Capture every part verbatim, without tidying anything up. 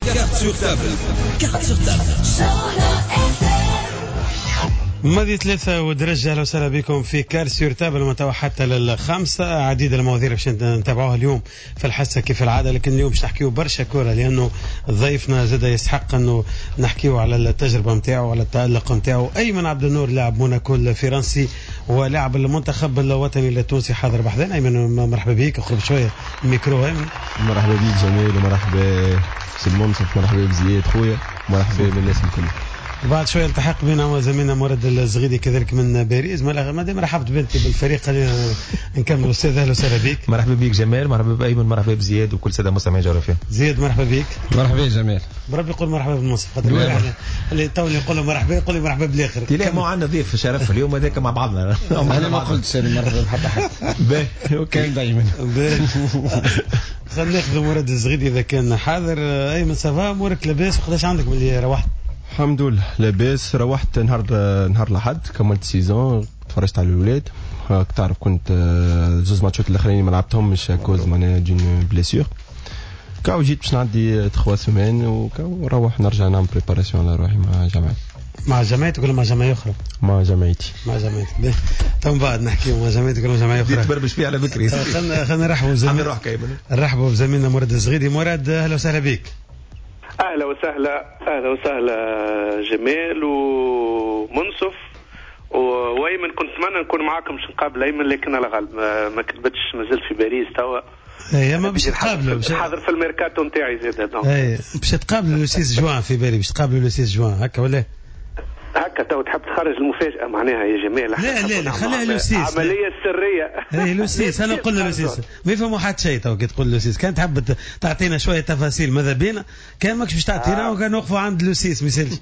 Carte sur table. Carte sur table. ماضي ثلاثة ودرجة. أهلا وسهلا بكم في كار سور تابل متوى حتى للخمسة. عديد المواضيع باش نتابعوها اليوم في الحصة كيف العادة، لكن اليوم باش نحكيو برشا كورة لأنه ضيفنا زاد يستحق أنه نحكيو على التجربة نتاعو وعلى التألق نتاعو. أيمن عبد النور لاعب موناكو الفرنسي ولاعب المنتخب الوطني التونسي حاضر بحذنا. أيمن مرحبا بك، قرب شوية الميكرو. أيمن مرحبا بك جميل، ومرحبا سي المنصف، مرحبا بزياد خويا، مرحبا بالناس الكل. بعد شوية التحق بنا زميلنا مراد الزغيدي كذلك من باريس. ما دام رحبت بنتي بالفريق خلينا نكمل. أستاذ أهلا وسهلا بك. مرحبا بك جمال، مرحبا بأيمن، مرحبا بزياد وكل سادة مستمعي جغرافيا. زياد مرحبا بك. مرحبا جمال. بربي يقول مرحبا بالمنصف خاطر اللي توني يقول له مرحبا يقول لي مرحبا بالاخر. لا مو عندنا ضيف شرف اليوم هذاك مع بعضنا. انا ما قلتش مرحبا بحد حد. باهي كان دائما. خلينا ناخذ مراد الزغيدي اذا كان حاضر. ايمن سافا امورك لاباس؟ وقداش عندك من اللي روحت؟ الحمد لله لاباس. روحت نهار نهار الاحد، كملت سيزون، تفرجت على الاولاد. تعرف كنت زوز ماتشات الاخرين ما لعبتهمش كوز معناها دون بليسيور. كاو جيت باش نعدي ثلاث سيمين ونروح نرجع نعمل بريباراسيون على روحي مع جامعتي. مع جامعتك ولا مع جمعيه اخرى؟ مع جامعتي. مع جامعتي. تو بعد نحكيو مع جامعتك ولا جمعيه اخرى. تبربش فيها على بكري. خلينا خلينا نرحبوا بزميلنا نرحبوا بزميلنا مراد الزغيدي. مراد اهلا وسهلا بك. اهلا وسهلا اهلا وسهلا جمال ومنصف وايمن. كنت اتمنى نكون معاكم باش نقابل ايمن، لكن على غالب ما كتبتش، مازلت في باريس توا. اي ما باش تقابلوا، باش حاضر في الميركاتو نتاعي زاد. اي باش تقابلوا لو ستة جوان في بالي، باش تقابلوا لو ستة جوان هكا ولا هكا؟ تو تحب تخرج المفاجاه معناها يا جمال؟ لا لا لا خليها لو ستة، عمليه سريه. اي لو ستة. انا نقول له لو ستة ما يفهموا حتى شيء. تو كي تقول لو ستة كان تحب تعطينا شويه تفاصيل ماذا بينا، كان ماكش باش تعطينا آه. وكان نوقفوا عند لو ستة ما يسالش.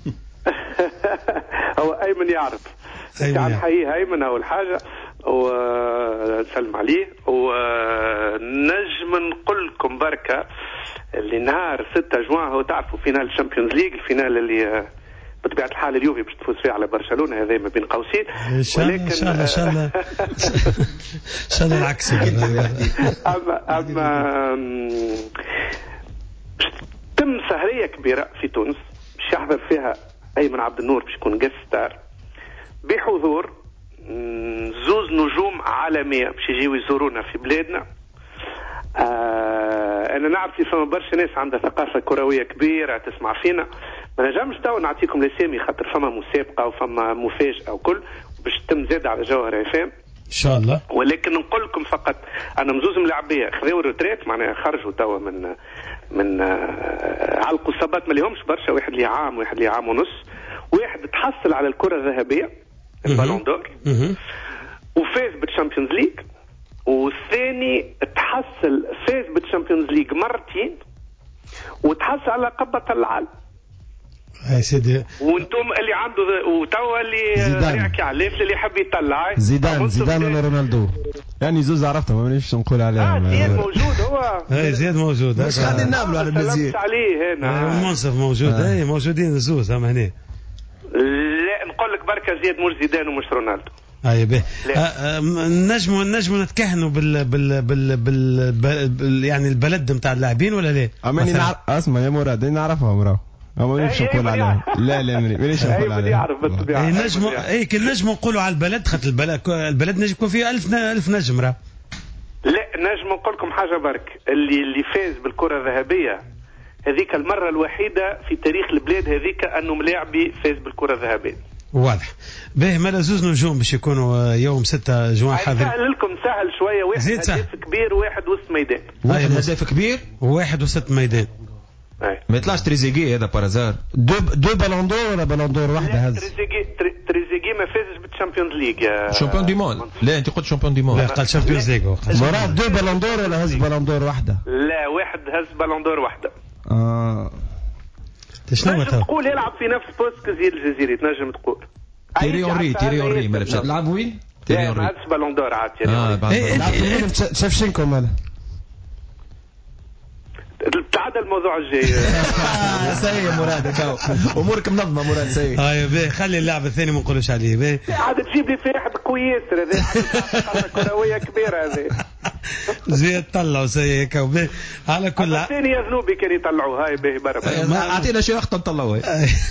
هو ايمن يعرف. كان حقيقي ايمن اول حاجه ونسلم عليه. ونجم نقول لكم بركه اللي نهار ستة جوان هو تعرفوا فينال الشامبيونز ليج، الفينال اللي بطبيعه الحال اليوفي باش تفوز فيه على برشلونه، هذا ما بين قوسين. ولكن ان شاء الله ان شاء الله ان شاء الله العكس. اما اما تم سهريه كبيره في تونس باش يحضر فيها ايمن عبد النور، باش يكون جيست ستار بحضور زوز نجوم عالميه باش يجيو يزورونا في بلادنا. آه انا نعرف في فما برشا ناس عندها ثقافه كرويه كبيره تسمع فينا، ما نجمش تو نعطيكم الاسامي خاطر فما مسابقه وفما مفاجاه وكل باش تتم زاد على جوهر اف ام ان شاء الله. ولكن نقول لكم فقط انا مزوز ملاعبيه خذوا الريتريت معناها خرجوا توا من من آه علقوا الصبات ما لهمش برشا، واحد لي عام واحد لي عام ونص، واحد تحصل على الكره الذهبيه البالون دور وفاز بالشامبيونز ليج، والثاني تحصل فاز بالشامبيونز ليج مرتين وتحصل على لقب بطل العالم. يا سيدي وانتم اللي عنده وتوا اللي يحكي عليه اللي يحب يطلع زيدان زيدان ولا رونالدو، يعني زوز عرفتهم ما نعرفش نقول عليهم. اه زياد موجود هو. اي زياد موجود. مش قاعدين نعملوا على المزيد عليه هنا. المنصف موجود. اي موجودين زوز هم هنا. لا نقول لك بركه زياد مش زيدان ومش رونالدو. اي به نجموا نجموا نتكهنوا بال بال بال بال, بال يعني البلد نتاع اللاعبين ولا لا؟ اماني نعرف. اسمع يا مراد نعرفهم راهو اما مانيش نقول عليهم. لا لا مانيش نقول عليهم. يعرف بالطبيعه. اي نجموا اي كي نجموا نقولوا على البلد خاطر البلد البلد نجم يكون فيه ألف ألف نجم راه. لا نجم نقول لكم حاجه برك، اللي اللي فاز بالكره الذهبيه هذيك المره الوحيده في تاريخ البلاد هذيك انه ملاعبي فاز بالكره الذهبيه. واضح. باهي مالا زوز نجوم باش يكونوا يوم ستة جوان حاضر. سهل لكم سهل شويه، واحد هدف كبير وواحد وسط ميدان. واحد هدف كبير وواحد وسط ميدان. ما يطلعش تريزيجي هذا بارازار. دو دو بالون دور ولا بالون دور واحده هز؟ تريزيجي تريزيجي ما فازش بالشامبيونز ليج. شامبيون دي موند. لا انت قلت شامبيون دي موند. لا قال شامبيونز ليج. مراد دو بالون دور ولا هز بالون دور واحده؟ لا واحد هز بالون دور واحده. اه شنو تنجم تقول يلعب في نفس بوست كزياد الجزيري، تنجم تقول تيري اونري. تيري اونري ما لعبش. لعب وين؟ تيري اونري ما عادش بالون دور عاد. تيري اونري شافشينكو ماله تعدى الموضوع الجاي. سيء مراد كاو امورك منظمه مراد سيء. هاي باهي خلي اللاعب الثاني ما نقولوش عليه. باهي عاد تجيب لي في واحد كويس هذا كرويه كبيره هذه. زياد طلعوا زي هيك وب... على كل الثاني يا ذنوبي كان يطلعوا هاي به برا ما اعطينا شي وقت نطلعوا.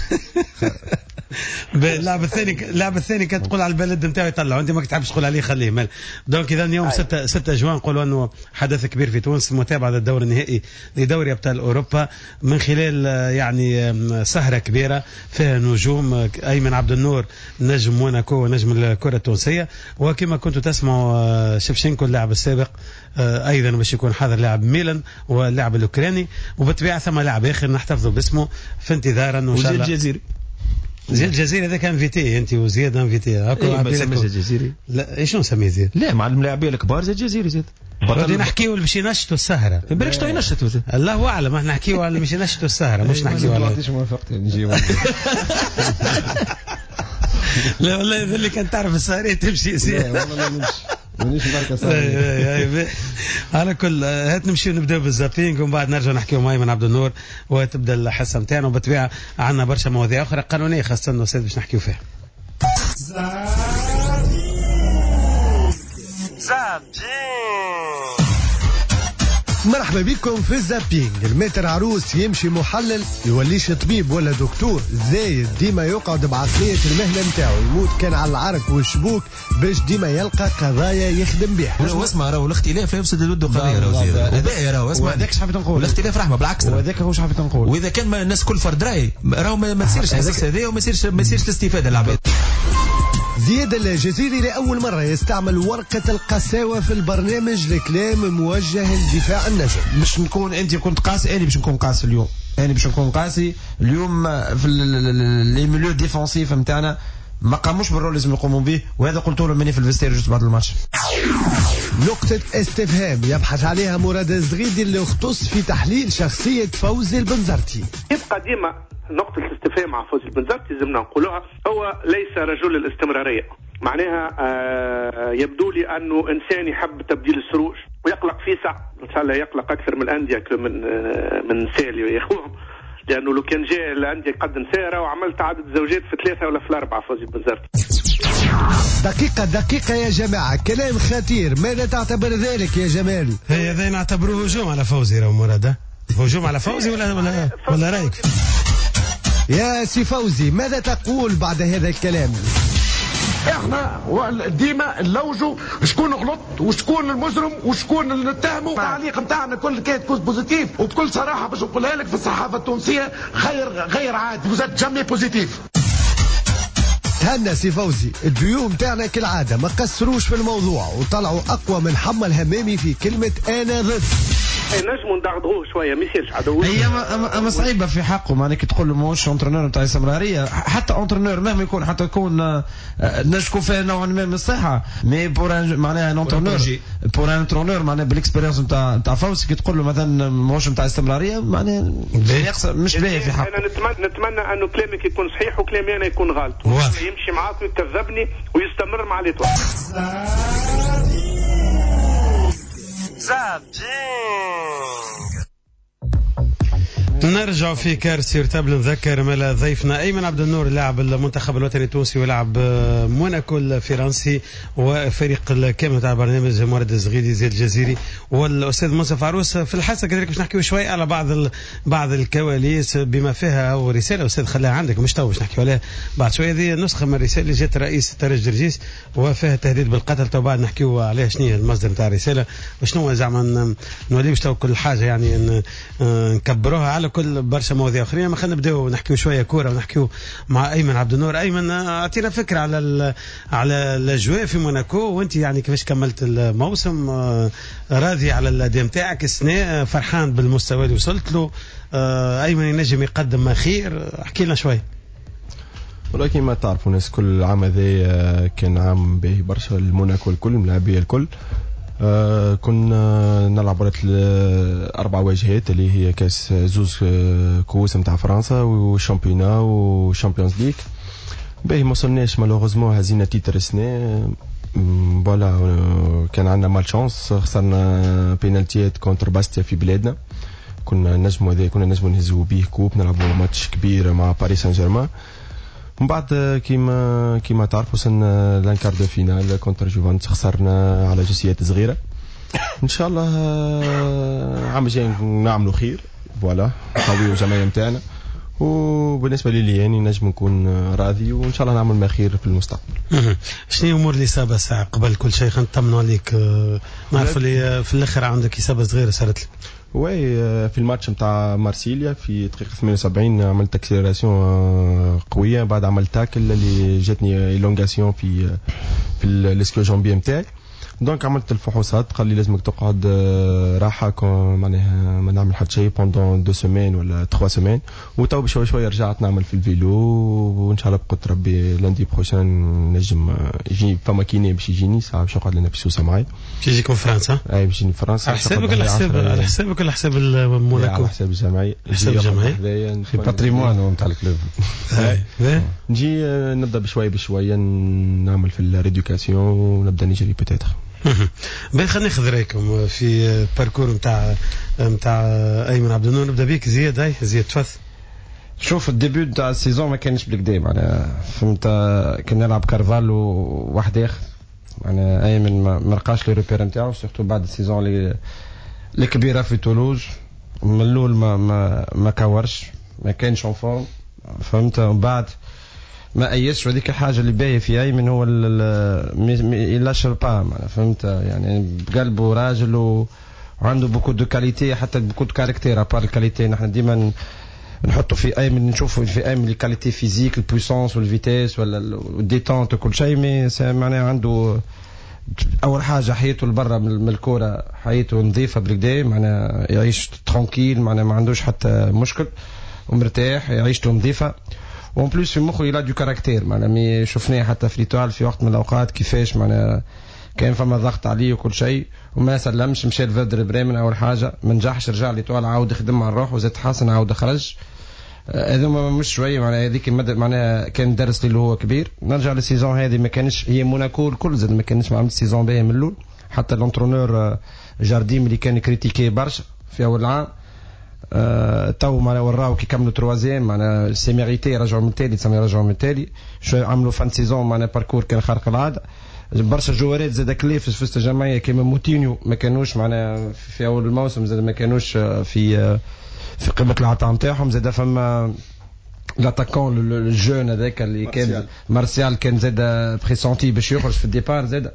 اللعبة الثاني اللعبة الثاني كانت تقول على البلد نتاعو يطلعوا، انت ما كتحبش تقول عليه خليه مال. دونك اذا اليوم ستة ستة جوان نقولوا انه حدث كبير في تونس، متابعة الدور النهائي لدوري ابطال اوروبا من خلال يعني سهرة كبيرة فيها نجوم ايمن عبد النور نجم موناكو ونجم الكرة التونسية، وكما كنتوا تسمعوا شفشنكو اللاعب السابق ايضا باش يكون حاضر لاعب ميلان واللاعب الاوكراني، وبالطبيعة ثم لاعب اخر نحتفظوا باسمه في انتظار انه ان شاء الله. الجزيري زياد الجزيري هذا كان فيتي انت وزياد انفيتي هاكا. إيه ما سميش الجزيري. لا ايش نسميه زياد؟ لا مع الملاعبين الكبار زياد الجزيري زيد. بدي نحكيو اللي باش ينشطوا السهره. بالك شتو ينشطوا زيد. الله اعلم احنا نحكيو على اللي باش ينشطوا السهره مش نحكيو على. ما عنديش موافقتي نجيو. لا والله اللي كان تعرف السهريه تمشي زياد. والله لا نمشي. مانيش مركز. على كل هات نمشي نبداو بالزابينغ ومن بعد نرجع نحكيو مع ايمن عبد النور وتبدا الحصه نتاعنا، وبالطبيعه عندنا برشا مواضيع اخرى قانونيه خاصه انه استاذ باش نحكيو فيها. مرحبا بكم في الزابينغ. المتر عروس يمشي محلل يوليش طبيب ولا دكتور، زايد ديما يقعد بعقلية المهنة نتاعو، يموت كان على العرق والشبوك باش ديما يلقى قضايا يخدم بها. واسمع راهو الاختلاف يفسد الود قضية راهو زيد. وباهي راهو اسمع هذاك اش حبيت نقول. الاختلاف رحمة بالعكس. وهذاك هو اش حبيت نقول. واذا كان الناس كل فرد راي راهو ما تصيرش الحس هذايا وما يصيرش ما يصيرش الاستفادة للعباد. زياد الجزيري لأول مرة يستعمل ورقة القساوة في البرنامج لكلام موجه لدفاع النجم. باش نكون انت كنت قاسي، انا باش نكون قاسي اليوم، انا باش نكون قاسي اليوم في لي ميليو ديفونسيف نتاعنا ما قاموش بالرول لازم يقوموا به، وهذا قلت له مني في الفيستير جوست بعد الماتش. نقطة استفهام يبحث عليها مراد الزغيدي اللي اختص في تحليل شخصية فوزي البنزرتي. يبقى ديما نقطة الاستفهام مع فوزي البنزرتي لازمنا نقولوها، هو ليس رجل الاستمرارية. معناها آه يبدو لي أنه إنسان يحب تبديل السروج ويقلق في ساعة، إن شاء الله يقلق أكثر من الأندية من آه من سالي ياخوهم، لأنه لو كان جاء الأندية يقدم سيرة وعملت عدد زوجات في ثلاثة ولا في أربعة فوزي البنزرتي. دقيقة دقيقة يا جماعة، كلام خطير، ماذا تعتبر ذلك يا جمال؟ هي هذا نعتبروه هجوم على فوزي راهو مراد، هجوم على فوزي ولا ولا ولا رايك؟ يا سي فوزي ماذا تقول بعد هذا الكلام؟ احنا ديما نلوجوا شكون غلط وشكون المجرم وشكون اللي نتهموا. التعليق نتاعنا كل كانت كوز بوزيتيف، وبكل صراحه باش نقولها لك في الصحافه التونسيه غير غير عادي، وزاد جامي بوزيتيف. تهنى سي فوزي، الضيوف تاعنا كالعاده ما قصروش في الموضوع وطلعوا اقوى من حمى الهمامي في كلمه انا ضد. نجموا ندغدغوه شويه ما يصيرش عدو. هي اما صعيبه في حقه، معناها كي تقول له ماهوش اونترونور نتاع الاستمراريه، حتى اونترونور مهما يكون حتى يكون نشكو فيه نوعا ما من الصحه، مي بور معناها ان اونترونور بور ان اونترونور معناها بالاكسبيريونس نتاع نتاع فوزي كي تقول له مثلا ماهوش نتاع الاستمراريه معناها مش باهي في حقه. انا نتمنى نتمنى انه كلامك يكون صحيح وكلامي انا يكون غلط، يمشي معاك ويكذبني ويستمر مع الاتوال. نرجع في كارثة يرتاب نذكر ملا ضيفنا أيمن عبد النور لاعب المنتخب الوطني التونسي ولاعب موناكو الفرنسي وفريق الكامل تاع برنامج مراد الزغيدي زياد الجزيري والأستاذ منصف عروس. في الحلقة كذلك باش نحكيو شوي على بعض بعض الكواليس بما فيها ورسالة أستاذ خلاها عندك مش تو باش نحكيو عليها بعد شوية. هذه نسخة من الرسالة اللي جات رئيس ترجي جرجيس وفيها تهديد بالقتل، تو بعد نحكيو عليها شنو هي المصدر نتاع الرسالة وشنو زعما نوليوش تو كل حاجة يعني نكبروها على كل برشا مواضيع اخرين. ما خلينا نبداو نحكيو شويه كوره ونحكيو مع ايمن عبد النور. ايمن اعطينا فكره على على الاجواء في موناكو، وانت يعني كيفاش كملت الموسم؟ راضي على الاداء نتاعك السنه؟ فرحان بالمستوى اللي وصلت له؟ ايمن ينجم يقدم ما خير؟ احكي لنا شويه. ولكن ما تعرفوا الناس كل عام هذا كان عام باهي برشا لموناكو الكل الملاعبيه الكل. آه كنا نلعب ورا أربع واجهات اللي هي كاس زوز آه كؤوس نتاع فرنسا وشامبيونا وشامبيونز ليغ. باهي ما وصلناش مالوغوزمون هزينا تيتر السنه فوالا. آه كان عندنا مال شانس، خسرنا بينالتيات كونتر باستيا في بلادنا. كنا نجموا هذا كنا نجموا نهزوا به كوب، نلعبوا ماتش كبير مع باريس سان جيرمان. من بعد كيما كيما تعرفوا وصلنا لانكار دو فينال كونتر جوفانتس، خسرنا على جسيات صغيره. ان شاء الله عام الجاي نعملوا خير فوالا نقويوا الجمعيه نتاعنا وبالنسبه لي يعني نجم نكون راضي وان شاء الله نعمل ما خير في المستقبل. شنو امور الاصابه ساعه قبل كل شيء خلينا نطمنوا عليك نعرف اللي في الاخر عندك اصابه صغيره صارت لك. وي في الماتش نتاع مارسيليا في دقيقه ثمانية وسبعين عملت اكسلراسيون قويه بعد عملت تاكل اللي جاتني ايلونغاسيون في في الاسكيو جامبي نتاعي دونك عملت الفحوصات قال لي لازمك تقعد راحه معناها ما نعمل حتى شيء بوندون دو سيمين ولا ثلاث سيمين وتو بشوي شوي رجعت نعمل في الفيلو وان شاء الله بقدر ربي لاندي بروشان نجم يجي فما كيني باش يجيني ساعه باش يقعد لنا بسوسه معايا باش يجيكم فرنسا اي باش يجيني فرنسا على حسابك على حساب على حسابك على حساب الموناكو على حساب الجمعيه حساب الجمعيه في باتريمون نتاع الكلوب نجي نبدا بشوي بشويه نعمل في الريدوكاسيون ونبدا نجري بوتيتر. باهي خلينا ناخذ رايكم في باركور نتاع نتاع ايمن عبد النور. نبدا بك زياد. هاي زياد تفضل. شوف الديبيو نتاع السيزون ما كانش بالكدا معناها فهمت كنا نلعب كارفال وواحد اخر معناها ايمن ما لقاش لي ريبير نتاعو سورتو بعد السيزون اللي الكبيره في تولوز من الاول ما ما ما كورش ما كانش اون فورم فهمت ومن بعد ما ايش هذيك الحاجه اللي باهيه في ايمن هو يلاشر با فهمت يعني بقلبه راجل وعنده بوكو دو كاليتي حتى بوكو دو كاركتير ابار الكاليتي نحن ديما نحطوا في ايمن نشوفوا في ايمن الكاليتي فيزيك البويسونس والفيتيس ولا الديتونت وكل شيء مي معناها عنده اول حاجه حياته لبرا من الكوره حياته نظيفه بالكدا معناها يعيش ترانكيل معناها ما عندوش حتى مشكل ومرتاح عيشته نظيفه وان بلوس في مخه يلا دو كاركتير معناها مي شفناه حتى في ليتوال في وقت من الاوقات كيفاش معناها كان فما ضغط عليه وكل شيء وما سلمش مشى لفيردر بريمن اول حاجه ما نجحش رجع ليتوال عاود خدم على الروح وزاد حسن عاود خرج هذا مش شويه معناها هذيك معناها كان درس اللي هو كبير. نرجع للسيزون هذه ما كانش هي موناكو الكل زاد ما كانش ما عملت سيزون باهي من الاول حتى الانترونور جارديم اللي كان كريتيكي برشا في اول عام أه تو معناها وراو كي كملوا تروازيام معناها سي ميريتي رجعوا من التالي تسمى رجعوا من التالي شويه عملوا فان سيزون معناها باركور كان خارق العاده برشا جوارات زاد كليف في وسط الجمعيه كيما موتينيو ما كانوش معناها في اول الموسم زاد ما كانوش في في قمه العطاء نتاعهم زاد فما لاتاكون الجون هذاك اللي كان مارسيال كان زاد بريسونتي باش يخرج في الديبار زاد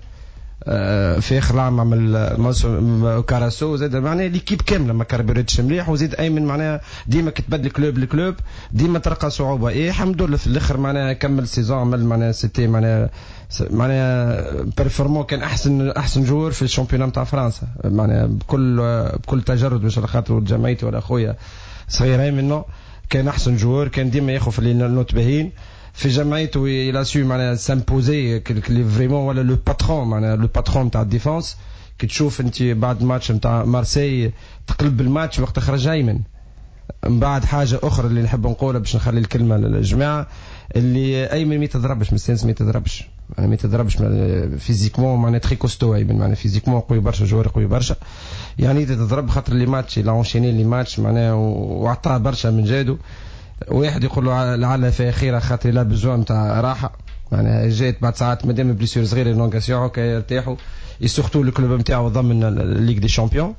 في اخر عام عمل موسم كاراسو زاد معناها ليكيب كامله ما كربرتش مليح وزيد ايمن معناها ديما كتبدل كلوب لكلوب ديما تلقى صعوبه ايه الحمد لله في الاخر معناها كمل سيزون عمل معناها سيتي معناها معناها بيرفورمون كان احسن احسن جوور في الشامبيون نتاع فرنسا معناها بكل بكل تجرد باش خاطر جمعيتي ولا اخويا صغير ايمن كان احسن جوور كان ديما ياخذ في النوت باهين في جمعيته الى سو معناها سامبوزي كلي فريمون ولا لو باترون معناها لو باترون تاع الديفونس كي تشوف انت بعد ماتش نتاع مارسي تقلب الماتش وقت خرج ايمن. من بعد حاجه اخرى اللي نحب نقولها باش نخلي الكلمه للجماعه اللي ايمن ما يتضربش مستنس ما يتضربش ما يتضربش فيزيكمون معناها تري كوستو ايمن معناها فيزيكمون قوي برشا جوار قوي برشا يعني تتضرب خاطر لي ماتش لا اونشيني لي ماتش معناها وعطاه برشا من جادو واحد يقول له لعل فيها خيره خاطر لا بزوان نتاع راحه معناها جات بعد ساعات مادام بليسيور صغيره لونغاسيون كي يرتاحوا يسورتو الكلوب نتاعو ضمن ليغ دي شامبيون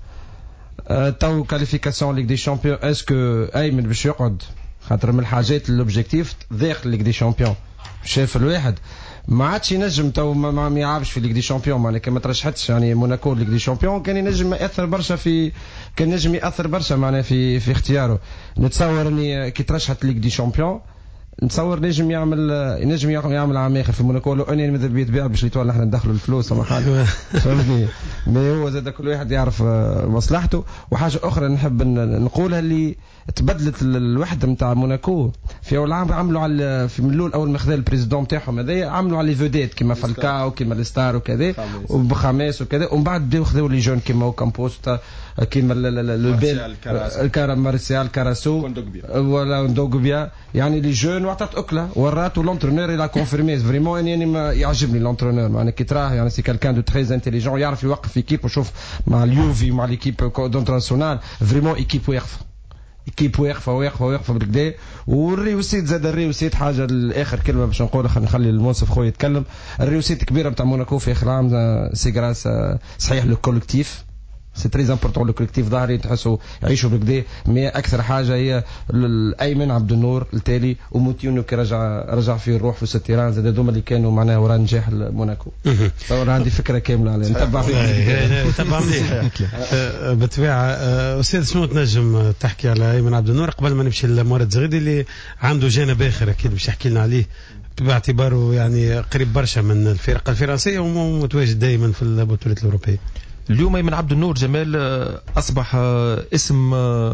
تو كاليفيكاسيون ليغ دي شامبيون اسكو ايمن باش يقعد خاطر من الحاجات الاوبجيكتيف ضيق ليغ دي شامبيون شاف الواحد ما عادش ينجم تو ما, ما يلعبش في ليغ دي شامبيون معناها كما ترشحتش يعني موناكو ليغ دي شامبيون كان ينجم ياثر برشا في كان ينجم ياثر برشا معناها في في اختياره. نتصور اني كي ترشحت ليغ دي شامبيون نتصور نجم يعمل نجم يعمل عام اخر في موناكو لو اني ماذا بيت بيع باش ليتوال نحن ندخلوا الفلوس ولا حاجه فهمتني مي هو زاد كل واحد يعرف مصلحته. وحاجه اخرى نحب نقولها اللي تبدلت الوحده نتاع موناكو في اول عام عملوا على في من الاول اول ما خذا البريزيدون نتاعهم هذايا عملوا على لي فوديت كيما فالكاو كيما الستار وكذا وبخماس وكذا ومن بعد بداو خذوا لي جون كيما كامبوستا كيما لو بيل الكارا مارسيال كاراسو ولا دوغبيا يعني لي جون وعطات اكله وراتو لونترونور الى كونفيرمي فريمون يعني ما يعجبني لونترونور معناها كي تراه يعني سي كالكان دو تري انتيليجون يعرف يوقف ايكيب وشوف مع اليوفي مع ليكيب دونتراسيونال فريمون ايكيب واقفه كيب واقفه واقفه واقفه بالكدا. والريوسيت زاد الريوسيت حاجه الاخر كلمه باش نقولها، خلينا نخلي المنصف خويا يتكلم. الريوسيت كبيره نتاع موناكو في اخر عام سي غراس صحيح لو كولكتيف، سي تري امبورطون لو كولكتيف ظاهري تحسوا يعيشوا بالكدا. مي اكثر حاجه هي الايمن عبد النور التالي وموتيونو كي رجع رجع فيه الروح في التيران، زاد هذوما اللي كانوا معناها وراء نجاح موناكو. تصور عندي فكره كامله عليه نتبع فيه نتبع مليح بالطبيعه. استاذ شنو تنجم تحكي على ايمن عبد النور قبل ما نمشي لمورد زغيدي اللي عنده جانب اخر اكيد باش يحكي لنا عليه باعتباره يعني قريب برشا من الفرق الفرنسيه ومتواجد دائما في البطولات الاوروبيه. اليوم ايمن عبد النور جمال اصبح اسم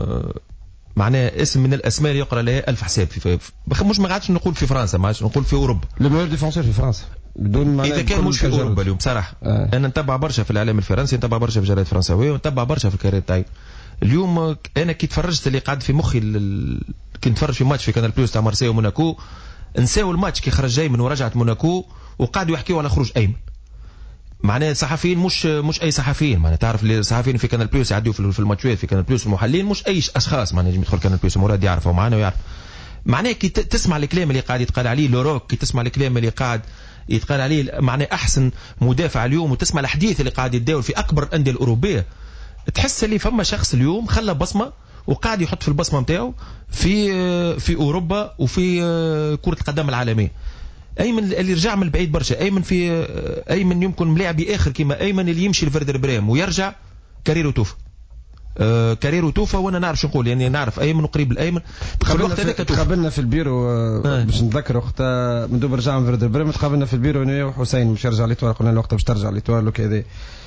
معناه اسم من الاسماء اللي يقرا لها الف حساب في, في مش ما عادش نقول في فرنسا، ما عادش نقول في اوروبا. لو ميور ديفونسور في فرنسا بدون معناه اذا كان مش في اوروبا اليوم بصراحه. آه. انا نتبع برشا في الاعلام الفرنسي، نتبع برشا في الجرايد الفرنساويه، ونتبع برشا في الكارير تاعي. اليوم انا كي تفرجت اللي قاعد في مخي ال... كي نتفرج في ماتش في كانال بلوس تاع مارسيليا وموناكو، نساو الماتش كي خرج جاي من ورجعت موناكو وقعدوا يحكيوا على خروج ايمن. معناه صحفيين مش مش اي صحفيين، معناه تعرف اللي الصحفيين في كانال بلوس يعدوا في الماتشات في كانال بلوس المحللين مش اي اشخاص، معناه يجي يدخل كانال بلوس مراد يعرفوا معانا ويعرف. معناه كي تسمع الكلام اللي قاعد يتقال عليه لوروك، كي تسمع الكلام اللي قاعد يتقال عليه معناه احسن مدافع اليوم، وتسمع الحديث اللي قاعد يتداول في اكبر الانديه الاوروبيه، تحس اللي فما شخص اليوم خلى بصمه وقاعد يحط في البصمه نتاعو في في اوروبا وفي كره القدم العالميه. ايمن اللي رجع من البعيد برشا، ايمن في ايمن يمكن ملاعبي اخر كيما ايمن اللي يمشي لفردر بريم ويرجع كاريرو توفى. آه كاريرو توفى وانا نعرف شو نقول، يعني نعرف ايمن وقريب الايمن. الوقت هذاك تقابلنا في البيرو آه. باش نتذكر وقتها من دوب رجع من فردر بريم تقابلنا في البيرو انا وحسين مش يرجع ليتوال، قلنا له وقتها باش ترجع ليتوال وكذا،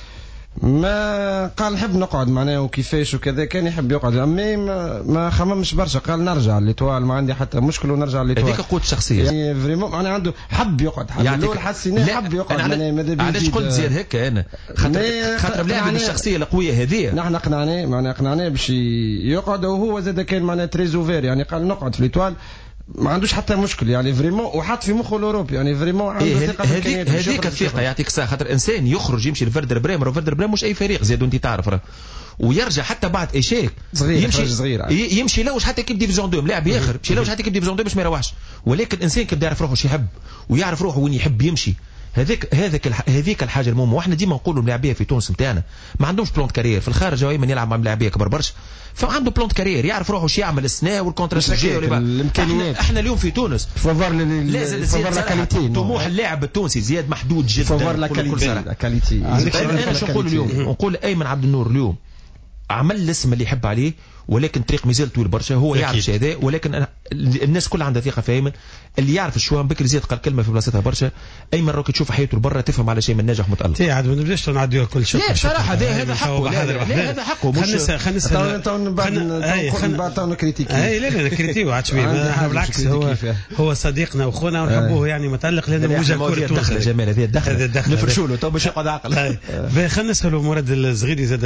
ما قال نحب نقعد معناه وكيفاش وكذا، كان يحب يقعد امي ما, ما خممش برشا، قال نرجع ليتوال ما عندي حتى مشكل ونرجع ليتوال. هذيك قوة شخصية يعني فريمون معناه عنده حب يقعد، حب الاول حسيناه حب يقعد. انا علاش قلت زياد هكا انا خاطر خاطر ملاعب الشخصيه القويه هذه نحن قنعناه معناه قنعناه باش يقعد، وهو زاد كان معناه تريزوفير يعني قال نقعد في ليتوال ما عندوش حتى مشكل يعني فريمون، وحط في مخه الاوروب يعني فريمون عنده إيه ثقه في الامكانيات. هذيك الثقه يعطيك الصحه، خاطر انسان يخرج يمشي لفردر بريمر وفردر بريم مش اي فريق زياد وانت تعرف راه، ويرجع حتى بعد ايشيك صغير يمشي صغير يمشي لوش حتى كيف ديفيزيون دو ملاعب اخر يمشي لوش حتى كيف ديفيزيون دو باش ما يروحش، ولكن الانسان كيف يعرف روحه شو يحب ويعرف روحه وين يحب يمشي. هذيك هذيك هذيك الحاجه المهمه. واحنا ديما نقولوا الملاعبيه في تونس نتاعنا ما عندهمش بلون كارير، في الخارج ايمن يلعب مع ملاعبيه كبر برشا فعنده بلون كارير يعرف روحه شو يعمل السنه والكونترا الامكانيات. احنا اليوم في تونس لازم زياد طموح اللاعب التونسي زياد محدود جدا. فوار لا كاليتي. انا شو نقول اليوم؟ نقول ايمن عبد النور اليوم عمل الاسم اللي يحب عليه، ولكن الطريق مازال طويل برشا. هو يعرف هذا، ولكن أنا الناس كلها عندها ثقه في ايمن. اللي يعرف الشوام بكري زياد قال كلمه في بلاصتها برشا. ايمن راك تشوف حياته لبرا تفهم على شيء من ناجح متالق. تي عاد ما نبداش نعديو كل شيء. لا بصراحه هذا حقه، هذا حقه. مش خلينا تو بعد بعد تو نكريتيكي. اي لا لا نكريتيو عاد شويه بالعكس. هو هو صديقنا واخونا ونحبوه يعني متالق لانه وجه كره تونس. دخل جمال هذه الدخله نفرشوا له تو باش يقعد عقل. خلينا نسالوا مراد الزغيدي زاد.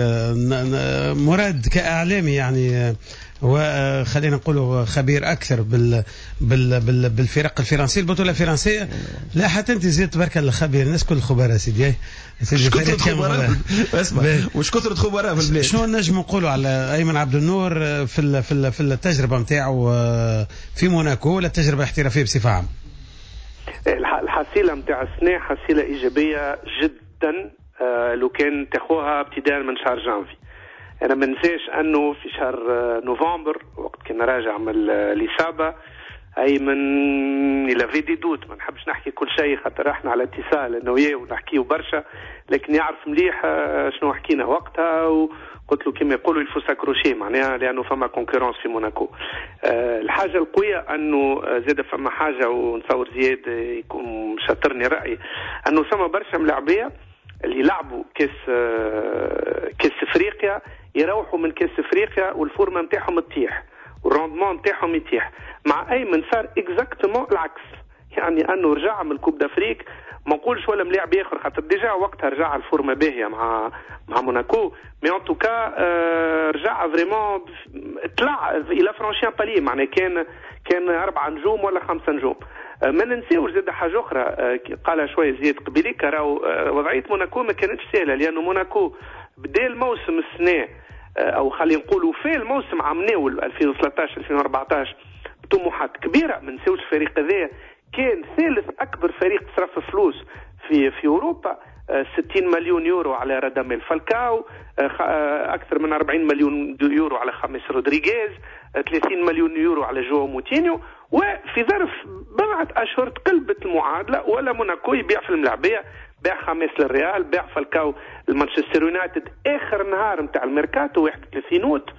مراد كاعلامي يعني وخلينا نقولوا خبير اكثر بال بال بال بالفرق الفرنسيه البطوله الفرنسيه. لا حتى انت زيد تبارك الله خبير، الناس كل خبراء سيدي. سيدي كثرة خبراء اسمع واش كثرة خبراء في البلاد. شنو نجم نقولوا على ايمن عبد النور في ال في ال في التجربه نتاعو في موناكو ولا التجربه الاحترافيه بصفه عامه؟ الحصيله نتاع السنه حصيله ايجابيه جدا لو كان تاخوها ابتداء من شهر جانفي. انا ما ننساش انه في شهر نوفمبر وقت كنا راجع من الاصابه ايمن الى في دي دوت، ما نحبش نحكي كل شيء خاطر احنا على اتصال انا وياه ونحكيو برشا، لكن يعرف مليح شنو حكينا وقتها وقلت له كما يقولوا الفو ساكروشي معناها لانه فما كونكورونس في موناكو. أه الحاجه القويه انه زاد فما حاجه ونصور زياد يكون شاطرني رايي انه فما برشا ملاعبيه اللي لعبوا كاس أه كاس افريقيا يروحوا من كاس افريقيا والفورمه نتاعهم تطيح والروندمون نتاعهم يطيح. مع ايمن صار اكزاكتومون العكس، يعني انه رجع من الكوب دافريك ما نقولش ولا ملاعب اخر خاطر ديجا وقتها رجع الفورمه باهيه مع مع موناكو، مي ان توكا آه رجع فريمون طلع الى فرانشي بالي، معناه كان كان اربع نجوم ولا خمسه نجوم. آه ما ننساوش زاد حاجه اخرى آه قالها شويه زياد قبيليك، راهو آه وضعيه موناكو ما كانتش سهله لانه موناكو بدا الموسم السنه او خلينا نقولوا في الموسم عام ناول ألفين وثلاثطاش ألفين وأربعطاش طموحات كبيره. ما نساوش الفريق هذا كان ثالث اكبر فريق صرف فلوس في في اوروبا، ستين مليون يورو على راداميل فالكاو، اكثر من أربعين مليون يورو على خامس رودريغيز، ثلاثين مليون يورو على جو موتينيو. وفي ظرف بضعه اشهر تقلبت المعادله، ولا موناكو يبيع في الملاعبيه، باع خامس للريال، باع فالكاو المانشستر يونايتد اخر نهار نتاع الميركاتو واحد وثلاثين اوت.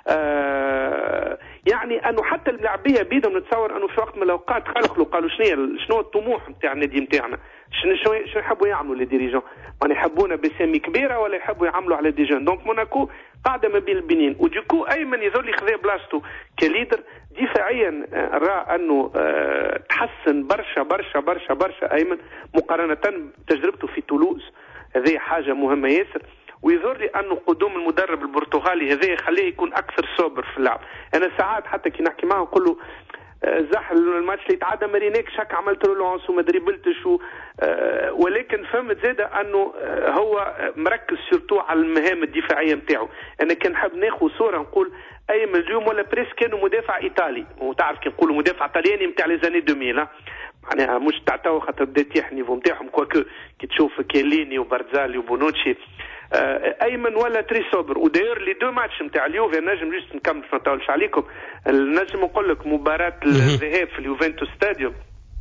آه يعني انه حتى الملاعبيه بيدهم نتصور انه في وقت من الاوقات خلقوا قالوا شنو شنو الطموح نتاع النادي نتاعنا، شنو شنو يحبوا يعملوا لي ديريجون، ما يحبونا بسامي كبيره ولا يحبوا يعملوا على دي جون. دونك موناكو قاعده ما بين البنين، وديكو ايمن يظل يخذ بلاصتو كليدر دفاعيا. راه انه آه تحسن برشا برشا برشا برشا ايمن مقارنه بتجربته في تولوز، هذه حاجه مهمه ياسر. ويظهر لي انه قدوم المدرب البرتغالي هذا يخليه يكون اكثر صبر في اللعب. انا ساعات حتى كي نحكي معه نقول له زح الماتش اللي تعدى مارينيك شك عملت له لونس وما دريبلتش و... أه ولكن فهمت زاده انه هو مركز سورتو على المهام الدفاعيه نتاعو. انا كان نحب ناخذ صوره نقول ايمن اليوم ولا بريس كانوا مدافع ايطالي، وتعرف كي نقولوا مدافع طلياني نتاع لي زاني ألفين معناها مش تاع تو خاطر بدا يتيح النيفو نتاعهم، كواكو كي تشوف كيليني وبرزالي وبونوتشي ايمن ولا تري صبر. وداير لي دو ماتش نتاع اليوفي نجم جست نكمل ما نطولش عليكم، نجم نقول لك مباراه الذهاب في اليوفنتوس ستاديوم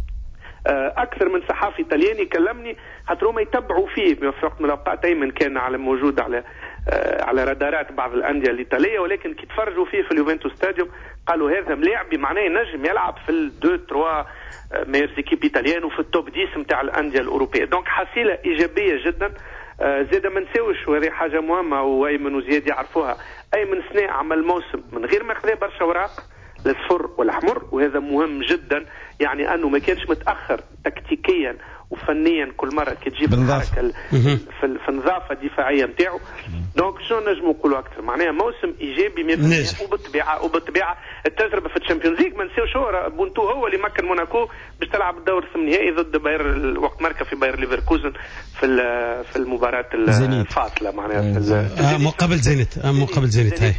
اكثر من صحافي طلياني كلمني خاطر هما يتبعوا فيه في وقت من الاوقات. ايمن كان على موجود على على رادارات بعض الانديه الايطاليه، ولكن كي تفرجوا فيه في اليوفنتوس ستاديوم قالوا هذا ملاعب معناه ينجم يلعب في الدو تروا ميرز ايكيب ايطاليان وفي التوب عشرة نتاع الانديه الاوروبيه. دونك حصيله ايجابيه جدا. زيادة ما نساوش وهذه حاجة مهمة وأيمن وزياد يعرفوها، أيمن سناء عمل موسم من غير ما خذا برشا وراق للصفر والأحمر، وهذا مهم جدا. يعني أنه ما كانش متأخر تكتيكيا وفنيا كل مرة كي تجيب الحركة في النظافة الدفاعية نتاعو. دونك شنو نجم نقولوا أكثر، معناها موسم إيجابي مية بالمية. وبالطبيعة وبالطبيعة التجربة في الشامبيونز ليج ما نساوش هو بونتو هو اللي مكن موناكو باش تلعب الدور الثمنهائي ضد باير وقت ماركا في باير ليفركوزن في في المباراة الفاصلة معناها في مقابل زينت مقابل زينت هاي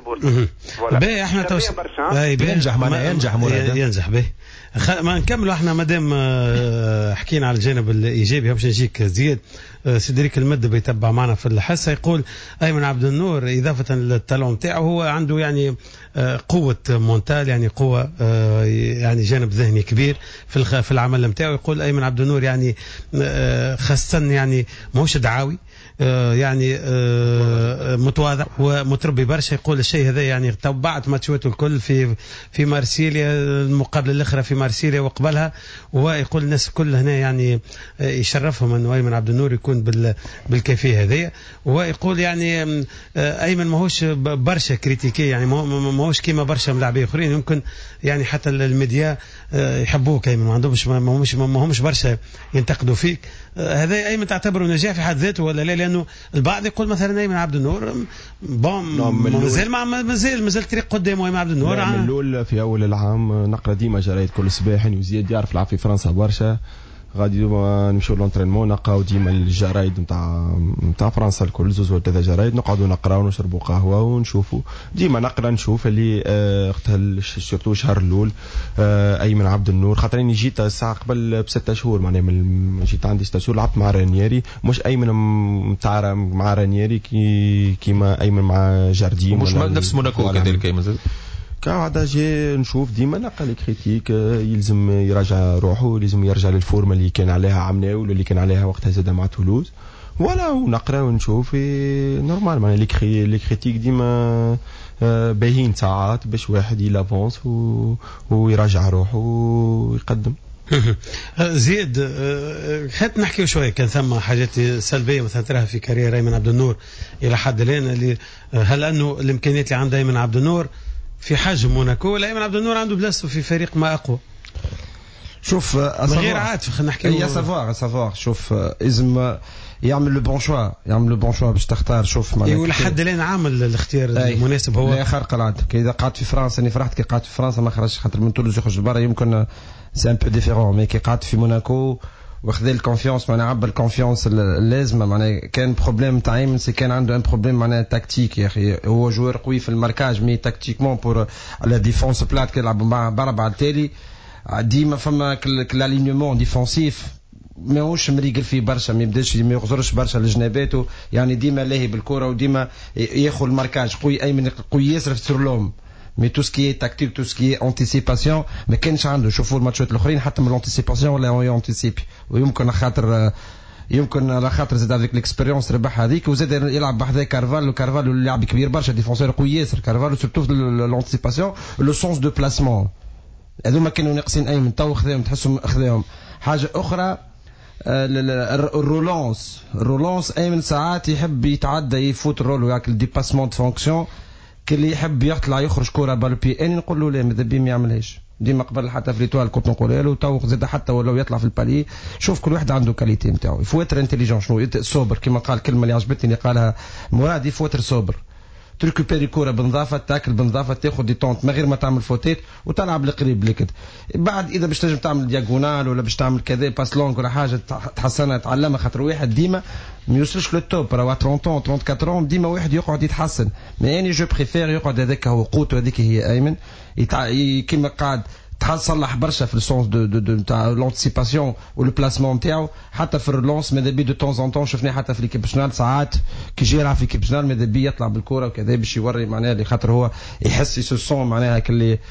باهي احنا توصل ينجح معناها ينجح مراد ينجح باهي. ما نكملوا احنا مادام حكينا على الجانب الايجابي باش نجيك زياد. سيدريك المد بيتبع معنا في الحصه يقول ايمن عبد النور اضافه للتالون نتاعو هو عنده يعني قوه مونتال، يعني قوه يعني جانب ذهني كبير في في العمل نتاعو. يقول ايمن عبد النور يعني خاصه يعني ماهوش دعاوي، يعني متواضع ومتربي برشا. يقول الشيء هذا يعني تبعت ماتشاته الكل في في مارسيليا، المقابله الاخرى في مارسيليا وقبلها، ويقول الناس الكل هنا يعني يشرفهم انه ايمن عبد النور يكون بالكيفيه هذه. ويقول يعني ايمن ماهوش برشا كريتيكي، يعني ماهوش كيما برشا ملاعبين اخرين يمكن يعني حتى الميديا يحبوك ايمن، ما عندهمش ماهمش ماهمش برشا ينتقدوا فيك. هذا ايمن تعتبره نجاح في حد ذاته ولا لا؟ لانه البعض يقول مثلا ايمن عبد النور بون مازال مازال مازال طريق قدامه ايمن عبد النور. من الاول في اول العام نقرا ديما جرايد كل صباح وزياد يعرف يلعب في فرنسا برشا، غادي نمشيو لونترينمون نلقاو ديما الجرايد نتاع نتاع فرنسا الكل زوز ولا ثلاثه جرايد، نقعدوا نقراو ونشربوا قهوه ونشوفوا ديما نقرا نشوف اللي وقتها سورتو الشهر الاول ايمن عبد النور خاطر اني جيت الساعه قبل بستة شهور معناها من جيت عندي ستة شهور لعبت مع رانييري، مش ايمن نتاع مع رانييري كي كيما ايمن مع جارديم مش نفس موناكو كذلك ايمن كعادة جي نشوف ديما نلقى لي كريتيك يلزم يراجع روحه، يلزم يرجع للفورمه اللي كان عليها عام ناول اللي كان عليها وقتها زاد مع تولوز ولا ونقرا ونشوف نورمال معناها لي لي كريتيك ديما باهين ساعات باش واحد يلافونس ويراجع روحه ويقدم. زيد خلينا نحكيو شويه، كان ثم حاجات سلبيه مثلا تراها في كارير ايمن عبد النور الى حد الان، اللي هل انه الامكانيات اللي عند ايمن عبد النور في حجم موناكو ولا ايمن عبد النور عنده بلاصته في فريق ما اقوى؟ شوف غير عاطف خلينا نحكيو يا سافوار سافوار شوف لازم يعمل لو بون شوا يعمل لو بون شوا باش تختار. شوف معناها ايوا لحد الان عامل الاختيار المناسب هو لا خارق العاده. كي اذا قعدت في فرنسا اني فرحت كي قعدت في فرنسا ما خرجش خاطر من تولوز يخرج لبرا يمكن سي ان بو ديفيرون، مي كي قعدت في موناكو واخذ الكونفيونس معناها عبى الكونفيونس اللازمه معناها كان بروبليم تاع ايمن سي كان عنده ان بروبليم معناها تكتيك يا اخي هو جوار قوي في الماركاج مي تكتيكمون بور على ديفونس بلات كيلعب مع بربعه التالي ديما فما كالالينيومون ديفونسيف ماهوش مريقل فيه برشا ما يبداش ما يغزرش برشا لجناباته يعني ديما لاهي بالكره وديما ياخذ الماركاج قوي ايمن قوي ياسر في سورلوم مي تو سكي تاكتيك تو سكي انتيسيباسيون ما كانش عنده شوفوا الماتشات الاخرين حتى من الانتيسيباسيون ولا ينتيسيبي ويمكن خاطر يمكن على خاطر زاد افيك ليكسبيريونس ربح هذيك وزاد يلعب بحذا كارفالو كارفالو لاعب كبير برشا ديفونسور قوي ياسر كارفالو سورتو في الانتيسيباسيون لو سونس دو بلاسمون هذوما كانوا ناقصين ايمن تو خذاهم تحسهم خذاهم حاجه اخرى الرولونس الرولونس ايمن ساعات يحب يتعدى يفوت الرول وياك الديباسمون دو فونكسيون كلي يحب يطلع يخرج كره بالبي اني نقول له لا ماذا بيه ما يعملهاش ديما قبل حتى في ليتوال كنت نقول له تو زاد حتى ولو يطلع في البالي شوف كل واحد عنده كاليتي نتاعو يفوتر انتليجون شنو صوبر كما قال كلمه اللي عجبتني اللي قالها مراد يفوتر صوبر تريكوبيري كوره بنظافه تاكل بنظافه تاخذ دي طونت من غير ما تعمل فوتات وتلعب القريب لكد بعد اذا باش تنجم تعمل دياغونال ولا باش تعمل كذا باس لونغ ولا حاجه تحسنها تعلمها خاطر واحد ديما ما يوصلش للتوب راه ثلاثين ثلاثة وثلاثين ديما واحد يقعد يتحسن مي اني جو بريفير يقعد هذاك هو قوته هذيك هي ايمن كيما قاعد تصلح برشا في السونس دو دو دو تاع لونتيسيباسيون ولو بلاسمون نتاعو حتى في الرولونس ماذا بي دو طون زون طون شفناه حتى في ليكيب ناسيونال ساعات كي جي يلعب في ليكيب ناسيونال ماذا بي يطلع بالكره وكذا باش يوري معناها اللي خاطر هو يحس يسون معناها كلي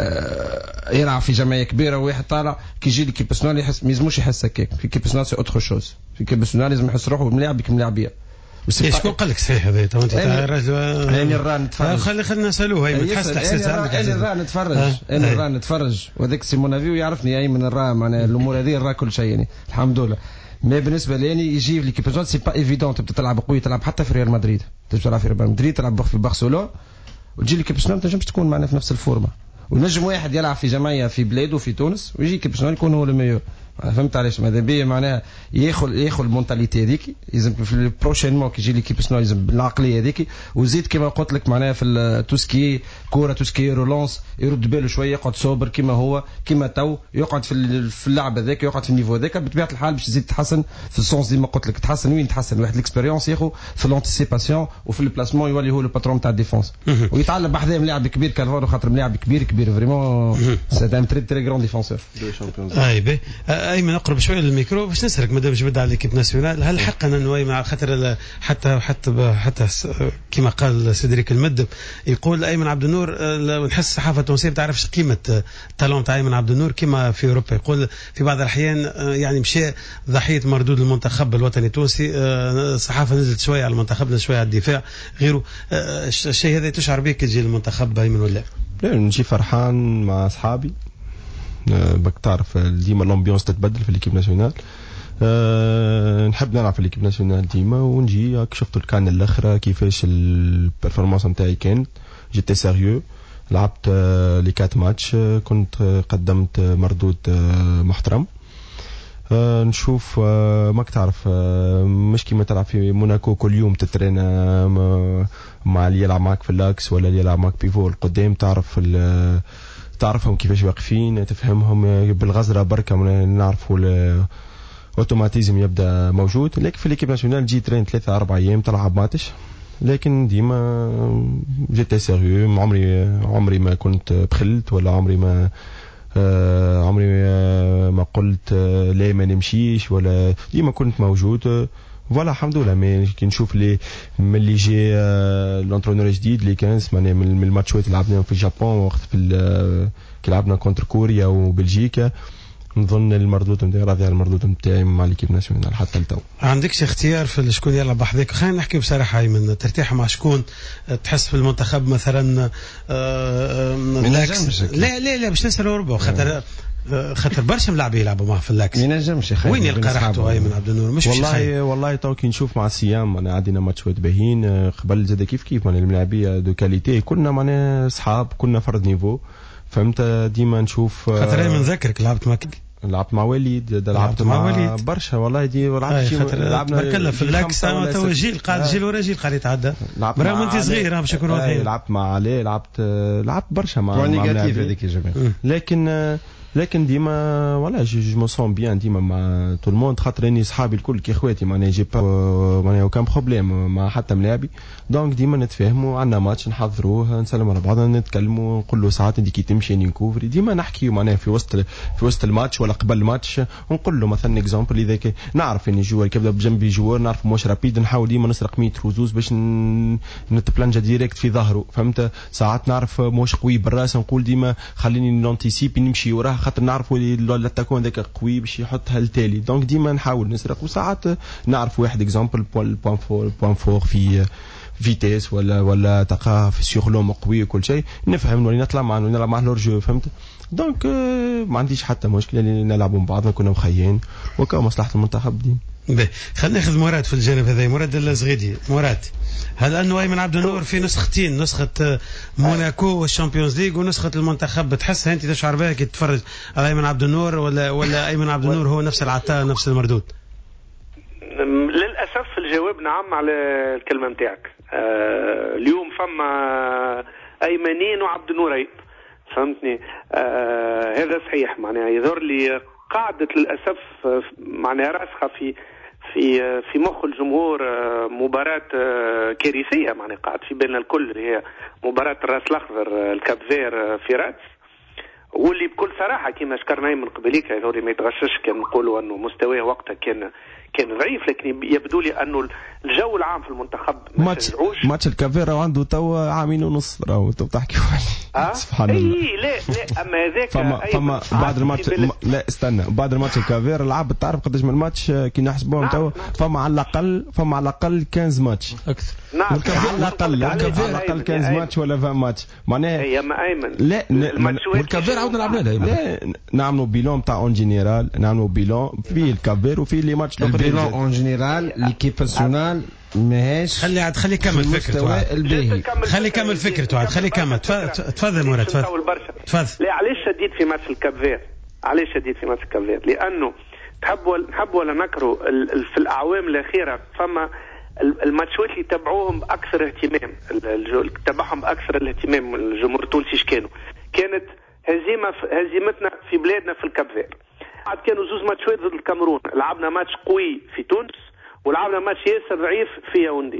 آه يلعب في جمعيه كبيره وواحد طالع كي يجي ليكيب ناسيونال يحس ما يلزموش يحس هكاك في ليكيب ناسيونال سي اوتر شوز في ليكيب ناسيونال لازم يحس روحه ملاعب كيما ملاعبيه شكون قال لك صحيح هذا تو انت راجل انا راه نتفرج خلي خلينا نسالوه هي تحس الاحساس عندك انا راه نتفرج انا راه نتفرج وهذاك سي مون افي ويعرفني اي من الراه معناها الامور هذه راه كل شيء يعني الحمد لله مي بالنسبه لي يجي لي كيباج سي با ايفيدون تبدا تلعب قوي تلعب حتى في ريال مدريد تلعب في ريال مدريد تلعب في برشلونه وتجي لي كيباج ما تنجمش تكون معنا في نفس الفورمه ونجم واحد يلعب في جمعيه في بلاده في تونس ويجي كيباج يكون هو الميور فهمت علاش ماذا بيه معناها ياخذ ياخذ المونتاليتي هذيك لازم في البروشينمون كي يجي ليكيب ناسيونال لازم بالعقليه هذيك وزيد كما قلت لك معناها في توسكي كوره توسكي رولونس يرد باله شويه يقعد صوبر كما هو كما تو يقعد في في اللعب هذاك يقعد في النيفو هذاك بطبيعه الحال باش يزيد يتحسن في السونس ديما قلت لك تحسن وين تحسن واحد الاكسبيريونس ياخذ في الانتيسيباسيون وفي البلاسمون يولي هو الباترون تاع الديفونس ويتعلم بحذاه ملاعب كبير كالفارو خاطر ملاعب كبير كبير فريمون سي ان تري تري غران ديفونسور اي بي ايمن اقرب شويه للميكرو باش نسالك مادام جبد على ليكيب ناسيونال هل حقا نوي مع خاطر حتى حتى حتى كما قال سيدريك المدب يقول ايمن عبد النور نحس الصحافه التونسيه ما تعرفش قيمه التالون تاع ايمن عبد النور كما في اوروبا يقول في بعض الاحيان يعني مشى ضحيه مردود المنتخب الوطني التونسي الصحافه نزلت شويه على المنتخب شويه على الدفاع غيره الشيء هذا تشعر به كي تجي المنتخب ايمن ولا لا نجي فرحان مع اصحابي باك تعرف ديما الامبيونس تتبدل في ليكيب ناسيونال أه نحب نلعب في ليكيب ناسيونال ديما ونجي هاك شفت الكان الاخرى كيفاش البرفورمانس نتاعي كانت جيتي سيريو لعبت لي كات ماتش كنت قدمت مردود محترم أه نشوف أه ماك تعرف أه مش كيما تلعب في موناكو كل يوم تترينا مع اللي يلعب معك في اللاكس ولا اللي يلعب معك بيفو القدام تعرف تعرفهم كيفاش واقفين تفهمهم بالغزره بركه نعرفوا الاوتوماتيزم يبدا موجود لكن في ليكيب ناسيونال جي ترين ثلاثة أربعة ايام تلعب ماتش لكن ديما جيت سيريو عمري عمري ما كنت بخلت ولا عمري ما آه عمري ما قلت آه لا ما نمشيش ولا ديما كنت موجود فوالا الحمد لله. مي كي نشوف لي ملي جي لونترونور جديد لي خمسة معناها من الماتشات اللي لعبناهم في اليابان وقت في كي لعبنا كونتر كوريا وبلجيكا نظن المردود نتاعي راضي على المردود نتاعي مع ليكيب ناسيونال حتى لتو. عندكش اختيار في شكون يلعب بحذاك؟ خلينا نحكي بصراحه ايمن ترتاح مع شكون تحس في المنتخب مثلا لاكس؟ لا لا لا باش نسال اوروبا خاطر خاطر برشا ملاعبين يلعبوا معه في اللاكس. ما ينجمش يا وين يلقى راحته ايمن عبد النور؟ مش والله والله تو كي نشوف مع السيام انا عندنا ماتشات باهين قبل زاد كيف كيف معناها الملاعبيه دو كاليتي كنا معناها اصحاب كنا فرد نيفو فهمت ديما نشوف خاطر ايمن نذكرك لعبت مع لعبت مع وليد لعبت مع, مع وليد برشا والله دي لعبت لعبنا بركنا في اللاكس تو جيل قاعد جيل ورا جيل قاعد يتعدى برغم انت صغير باش يكونوا لعبت مع علي لعبت لعبت برشا مع نيجاتيف هذيك يا جماعه لكن لكن ديما ولا جو مو سون بيان ديما مع تو الموند، خاطر اني صحابي الكل كي اخواتي معناها جي با معناها وكان بروبليم مع حتى ملاعبي. دونك ديما نتفاهموا، عندنا ماتش نحضروه، نسلموا على بعضنا، نتكلموا، نقول له ساعات انت كي تمشي اني نكوفري، ديما نحكي معناها في وسط في وسط الماتش ولا قبل الماتش، ونقول له مثلا اكزامبل اذا نعرف اني جوار كيبدا بجنبي جوار نعرف موش رابيد، نحاول ديما نسرق ميتر وزوز باش نتبلنجا ديريكت في ظهره، فهمت؟ ساعات نعرف موش قوي بالراس، نقول ديما خليني نونتيسيبي نمشي وراه، خاطر نعرفوا الاتاكون ذاك قوي باش يحطها للتالي. دونك ديما نحاول نسرق، وساعات نعرف واحد اكزامبل بوان فور بوان فور في فيتيس ولا ولا تلقاه في سيغلوم قوي وكل شيء، نفهم ولا نطلع معه نلعب معه لورجو، فهمت؟ دونك ما عنديش حتى مشكله نلعبوا مع بعضنا، كنا مخيين وكا مصلحه المنتخب دي. باهي خلينا ناخذ مراد في الجانب هذا. مراد الزغيدي، مراد هل انه ايمن عبد النور في نسختين، نسخه موناكو والشامبيونز ليغ ونسخه المنتخب، بتحس انت تشعر بها كي تتفرج على ايمن عبد النور، ولا ولا ايمن عبد النور هو نفس العطاء نفس المردود؟ للاسف الجواب نعم على الكلمه نتاعك. آه اليوم فما ايمنين وعبد النورين، فهمتني؟ آه هذا صحيح، معناها يظهر لي قاعدة للأسف معناها راسخة في في في مخ الجمهور مباراة كارثية، معناها قاعد في بين الكل، هي مباراة الراس الأخضر الكابفير في رادس، واللي بكل صراحة كما شكرنا من قبليك هذول ما يتغشش، كان نقولوا أنه مستواه وقتها كان كان ضعيف، لكن يبدو لي أنه الجو العام في المنتخب ماتش ماتش الكافيرا عنده تو عامين ونص، راهو تو تحكي أه؟ سبحان الله. اي لا لا اما هذاك فما فما بعد الماتش لا استنى، بعد الماتش الكافيرا لعب تعرف قداش من الماتش كي نحسبوهم تو، فما على الاقل فما على الاقل خمسة ماتش اكثر. نعم على الاقل على الاقل خمسة ماتش ولا عشرين ماتش، معناها هي ما ايمن لا والكافير عاودنا لعبنا لها، لا نعملوا بيلون تاع اون جينيرال، نعملوا بيلون في الكافير وفي لي ماتش البيلون اون جينيرال ليكيب ناسيونال ماهيش. خلي عاد خلي كمل فكرته، الباهي خلي كمل فكرته عاد، خلي كمل. تفضل مراد تفضل. تفضل. لا علاش شديد في ماتش الكافير؟ علاش شديد في ماتش الكافير؟ لانه تحبوا نحبوا ولا نكروا في الاعوام الاخيره فما الماتشات اللي تبعوهم باكثر اهتمام، تبعهم باكثر الاهتمام الجمهور التونسي كانوا كانت هزيمه هزيمتنا في بلادنا في الكافير. عاد كانوا زوز ماتشات ضد الكاميرون، لعبنا ماتش قوي في تونس ولعبنا ماتش ياسر ضعيف في ياوندي،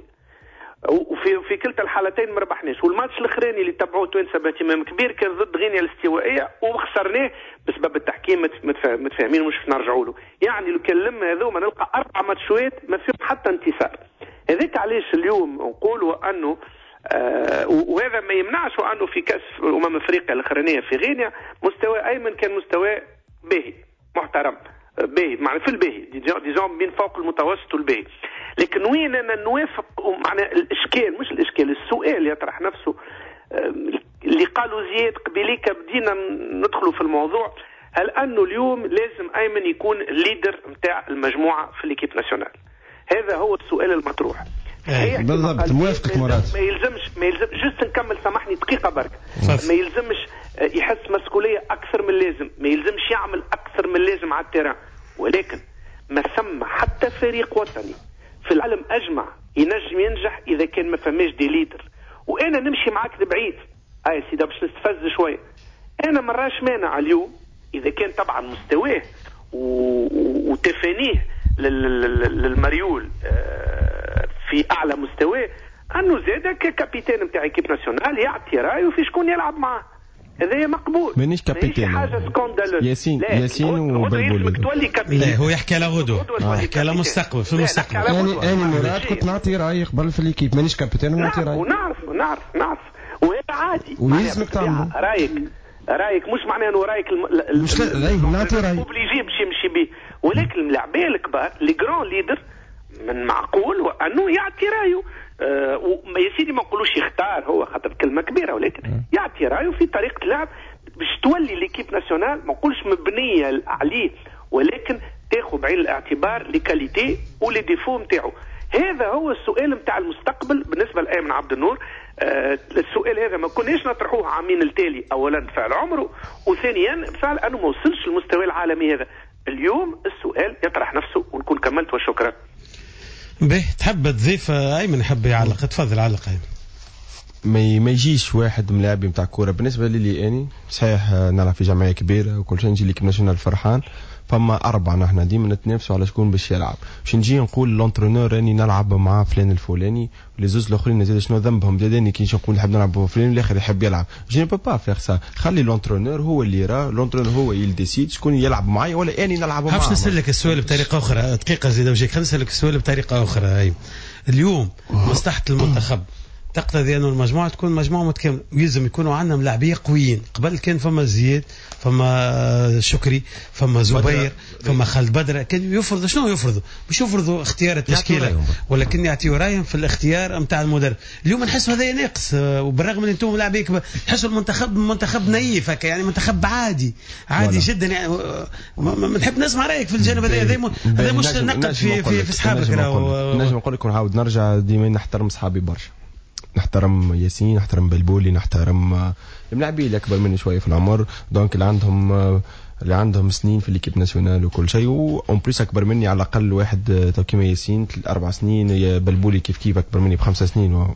وفي في كلتا الحالتين ما ربحناش. والماتش الاخراني اللي تبعوه توانسه باهتمام كبير كان ضد غينيا الاستوائيه وخسرناه بسبب التحكيم متفاهمين ومش نرجعوا له. يعني لو كان لما هذوما نلقى اربع ماتشات ما فيهم حتى انتصار. هذاك علاش اليوم نقولوا انه آه وهذا ما يمنعش انه في كاس امم افريقيا الاخرانيه في غينيا مستوى ايمن كان مستوى باهي محترم باهي، معنى في الباهي ديزون بين فوق المتوسط والباهي. لكن وين انا نوافق معنى الاشكال، مش الاشكال، السؤال يطرح نفسه اللي قالوا زياد قبيليك بدينا ندخلوا في الموضوع، هل انه اليوم لازم ايمن يكون الليدر نتاع المجموعه في ليكيب ناسيونال؟ هذا هو السؤال المطروح. بالضبط موافقك مراد. ما يلزمش ما يلزم جست نكمل سامحني دقيقه برك، ما يلزمش يحس مسؤوليه اكثر من اللازم، ما يلزمش يعمل اكثر من اللازم على التيران، ولكن ما ثم حتى فريق وطني في العالم اجمع ينجم ينجح اذا كان ما فماش دي ليدر. وانا نمشي معاك بعيد هاي سيدي باش نستفز شويه، انا مراش مانع اليوم اذا كان طبعا مستواه وتفانيه للمريول في اعلى مستوى انه زاد ككابيتان نتاع ايكيب ناسيونال يعطي رايه في شكون يلعب معاه، هذا مقبول. مانيش كابيتان حاجه سكاندالوس. ياسين ياسين وبلبل تولي كابيتان. لا هو يحكي على غدوه، يحكي على مستقبل في المستقبل. انا انا مراد كنت نعطي رايي قبل في الايكيب، مانيش كابيتان ونعطي رايي. ونعرف نعرف نعرف وهذا عادي ولازمك تعمل رايك رايك مش معناه انه رايك مش رايك نعطي رايي اوبليجي باش يمشي به، ولكن اللاعبين الكبار لي جران ليدر من معقول وانه يعطي رايه. أه وما يسيدي ما نقولوش يختار هو خاطر كلمه كبيره، ولكن يعطي رايه في طريقه اللعب باش تولي ليكيب ناسيونال ما نقولش مبنيه عليه، ولكن تاخذ بعين الاعتبار لي كاليتي ولي ديفو نتاعو. هذا هو السؤال نتاع المستقبل بالنسبه لايمن عبد النور. أه السؤال هذا ما كناش نطرحوه عامين التالي، اولا بفعل عمره، وثانيا بفعل انه ما وصلش للمستوى العالمي هذا. اليوم السؤال يطرح نفسه ونكون كملت وشكرا. به تحب تضيف ايمن؟ يحب يعلق، تفضل علق ايمن. ما ما يجيش واحد من اللاعبين نتاع كوره بالنسبه لي اني صحيح نلعب في جمعيه كبيره وكل شيء نجي ليكيب ناسيونال فرحان فما أربعة نحن ديما نتنافسوا على شكون باش يلعب باش نجي نقول لونترونور راني نلعب مع فلان الفلاني ولي زوز الاخرين زاد شنو ذنبهم زادني كي نقول نحب نلعب مع فلان الاخر يحب يلعب جو نو با فيغ سا خلي لونترونور هو اللي يرى لونترونور هو اللي يديسيد شكون يلعب معايا ولا اني نلعب معاه. باش نسالك السؤال بطريقه اخرى دقيقه زيد وجهك خلينا نسالك السؤال بطريقه اخرى. هاي اليوم مصلحه المنتخب تقتضي انه المجموعه تكون مجموعه متكامله ويلزم يكونوا عندنا ملاعبيه قويين. قبل كان فما زياد فما شكري فما زبير فما خالد بدر كان يفرضوا شنو يفرضوا مش يفرضوا اختيار التشكيله ولكن يعطيوا رايهم في الاختيار نتاع المدرب. اليوم نحس هذا ناقص وبالرغم من انتم لاعبين كبار تحسوا المنتخب منتخب نايف هكا يعني منتخب عادي عادي ولا. جدا يعني ما نحب نسمع رايك في الجانب هذا. هذا مش نقد في في, في اصحابك. نجم نقول لك نعاود نرجع ديما نحترم اصحابي برشا. نحترم ياسين نحترم بلبولي نحترم الملاعبين اللي اكبر مني شويه في العمر دونك اللي عندهم اللي عندهم سنين في ليكيب ناسيونال وكل شيء وأون بليس اكبر مني على الاقل واحد تو كيما ياسين اربع سنين بلبولي كيف كيف اكبر مني بخمس سنين و...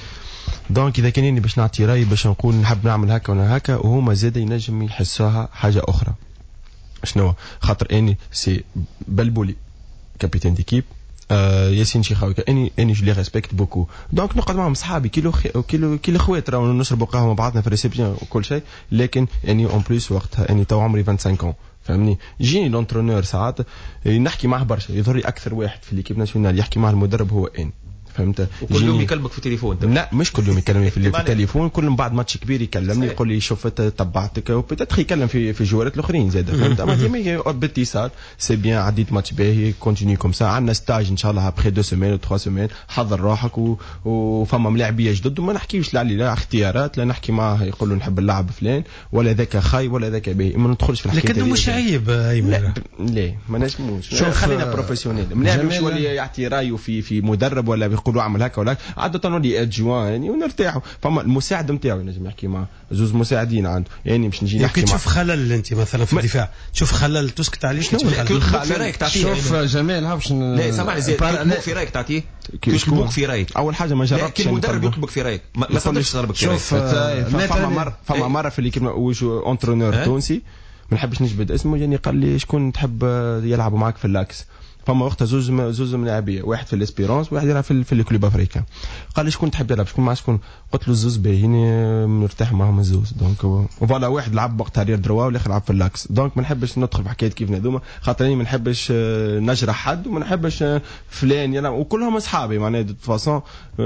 دونك اذا كانني باش نعطي راي باش نقول نحب نعمل هكا ولا هكا وهما زاد ينجم يحسوها حاجه اخرى. شنو خاطر اني سي بلبولي كابيتان ديكيب آه ياسين شيخاوي اني اني جو لي ريسبكت بوكو دونك نقعد معهم صحابي كيلو كيلو كيلو خوات راهو نشربوا قهوه مع بعضنا في الريسبسيون وكل شيء لكن اني اون بليس وقتها اني تو عمري خمسة وعشرين عام فهمني. جيني لونترونور ساعات نحكي معه برشا يظهر لي اكثر واحد في ليكيب ناسيونال يحكي مع المدرب هو اني فهمت. وكل يوم يكلمك في التليفون؟ لا مش كل يوم يكلمني في التليفون كل بعد ماتش كبير يكلمني يقول لي شوف تبعتك وبتاتخ يكلم في في جوارات الاخرين زاد فهمت. اما ديما باتصال سي بيان عديت ماتش باهي كونتينيو كوم سا عندنا ستاج ان شاء الله ابخي دو سيمين او ثلاث سيمين حضر روحك و... وفما ملاعبيه جدد وما نحكيوش على لا اختيارات لا نحكي معاه يقول له نحب نلعب فلان ولا ذاك خاي ولا ذاك باهي ما ندخلش في الحكايه. لكن مش عيب ايمن لا ما نجموش خلينا بروفيسيونيل ملاعب مش ولي يعطي رايه في في مدرب ولا بيقولوا اعمل هكا ولا عادة نولي ادجوان يعني ونرتاحوا. فما المساعد نتاعو نجم يحكي معاه زوز مساعدين عنده يعني مش نجي نحكي معاه. تشوف خلل انت مثلا في الدفاع تشوف خلل تسكت عليه شنو في رايك تعطيه؟ شوف جمال هاوش لا سامعني زيد كيف في رايك تعطيه يكبوك في رايك اول حاجه ما جربتش كي المدرب يكبك في رايك ما صدقش تضربك في رايك. شوف فما مره فما مره في ليكيب وجو اونترونور تونسي ما نحبش نجبد اسمه يعني قال لي شكون تحب يلعبوا معك في اللاكس فما وقتها زوز زوز ملاعبيه واحد في الاسبيرونس واحد يلعب في, في الكلوب افريكان قال لي شكون تحب يلعب شكون مع شكون قلت له الزوز باهيين مرتاح معهم الزوز دونك فوالا واحد لعب وقتها ريال دروا والاخر لعب في اللاكس دونك ما نحبش ندخل في حكايه كيف هذوما خاطر اني ما نحبش نجرح حد وما نحبش فلان يلعب وكلهم اصحابي معناها دو فاسون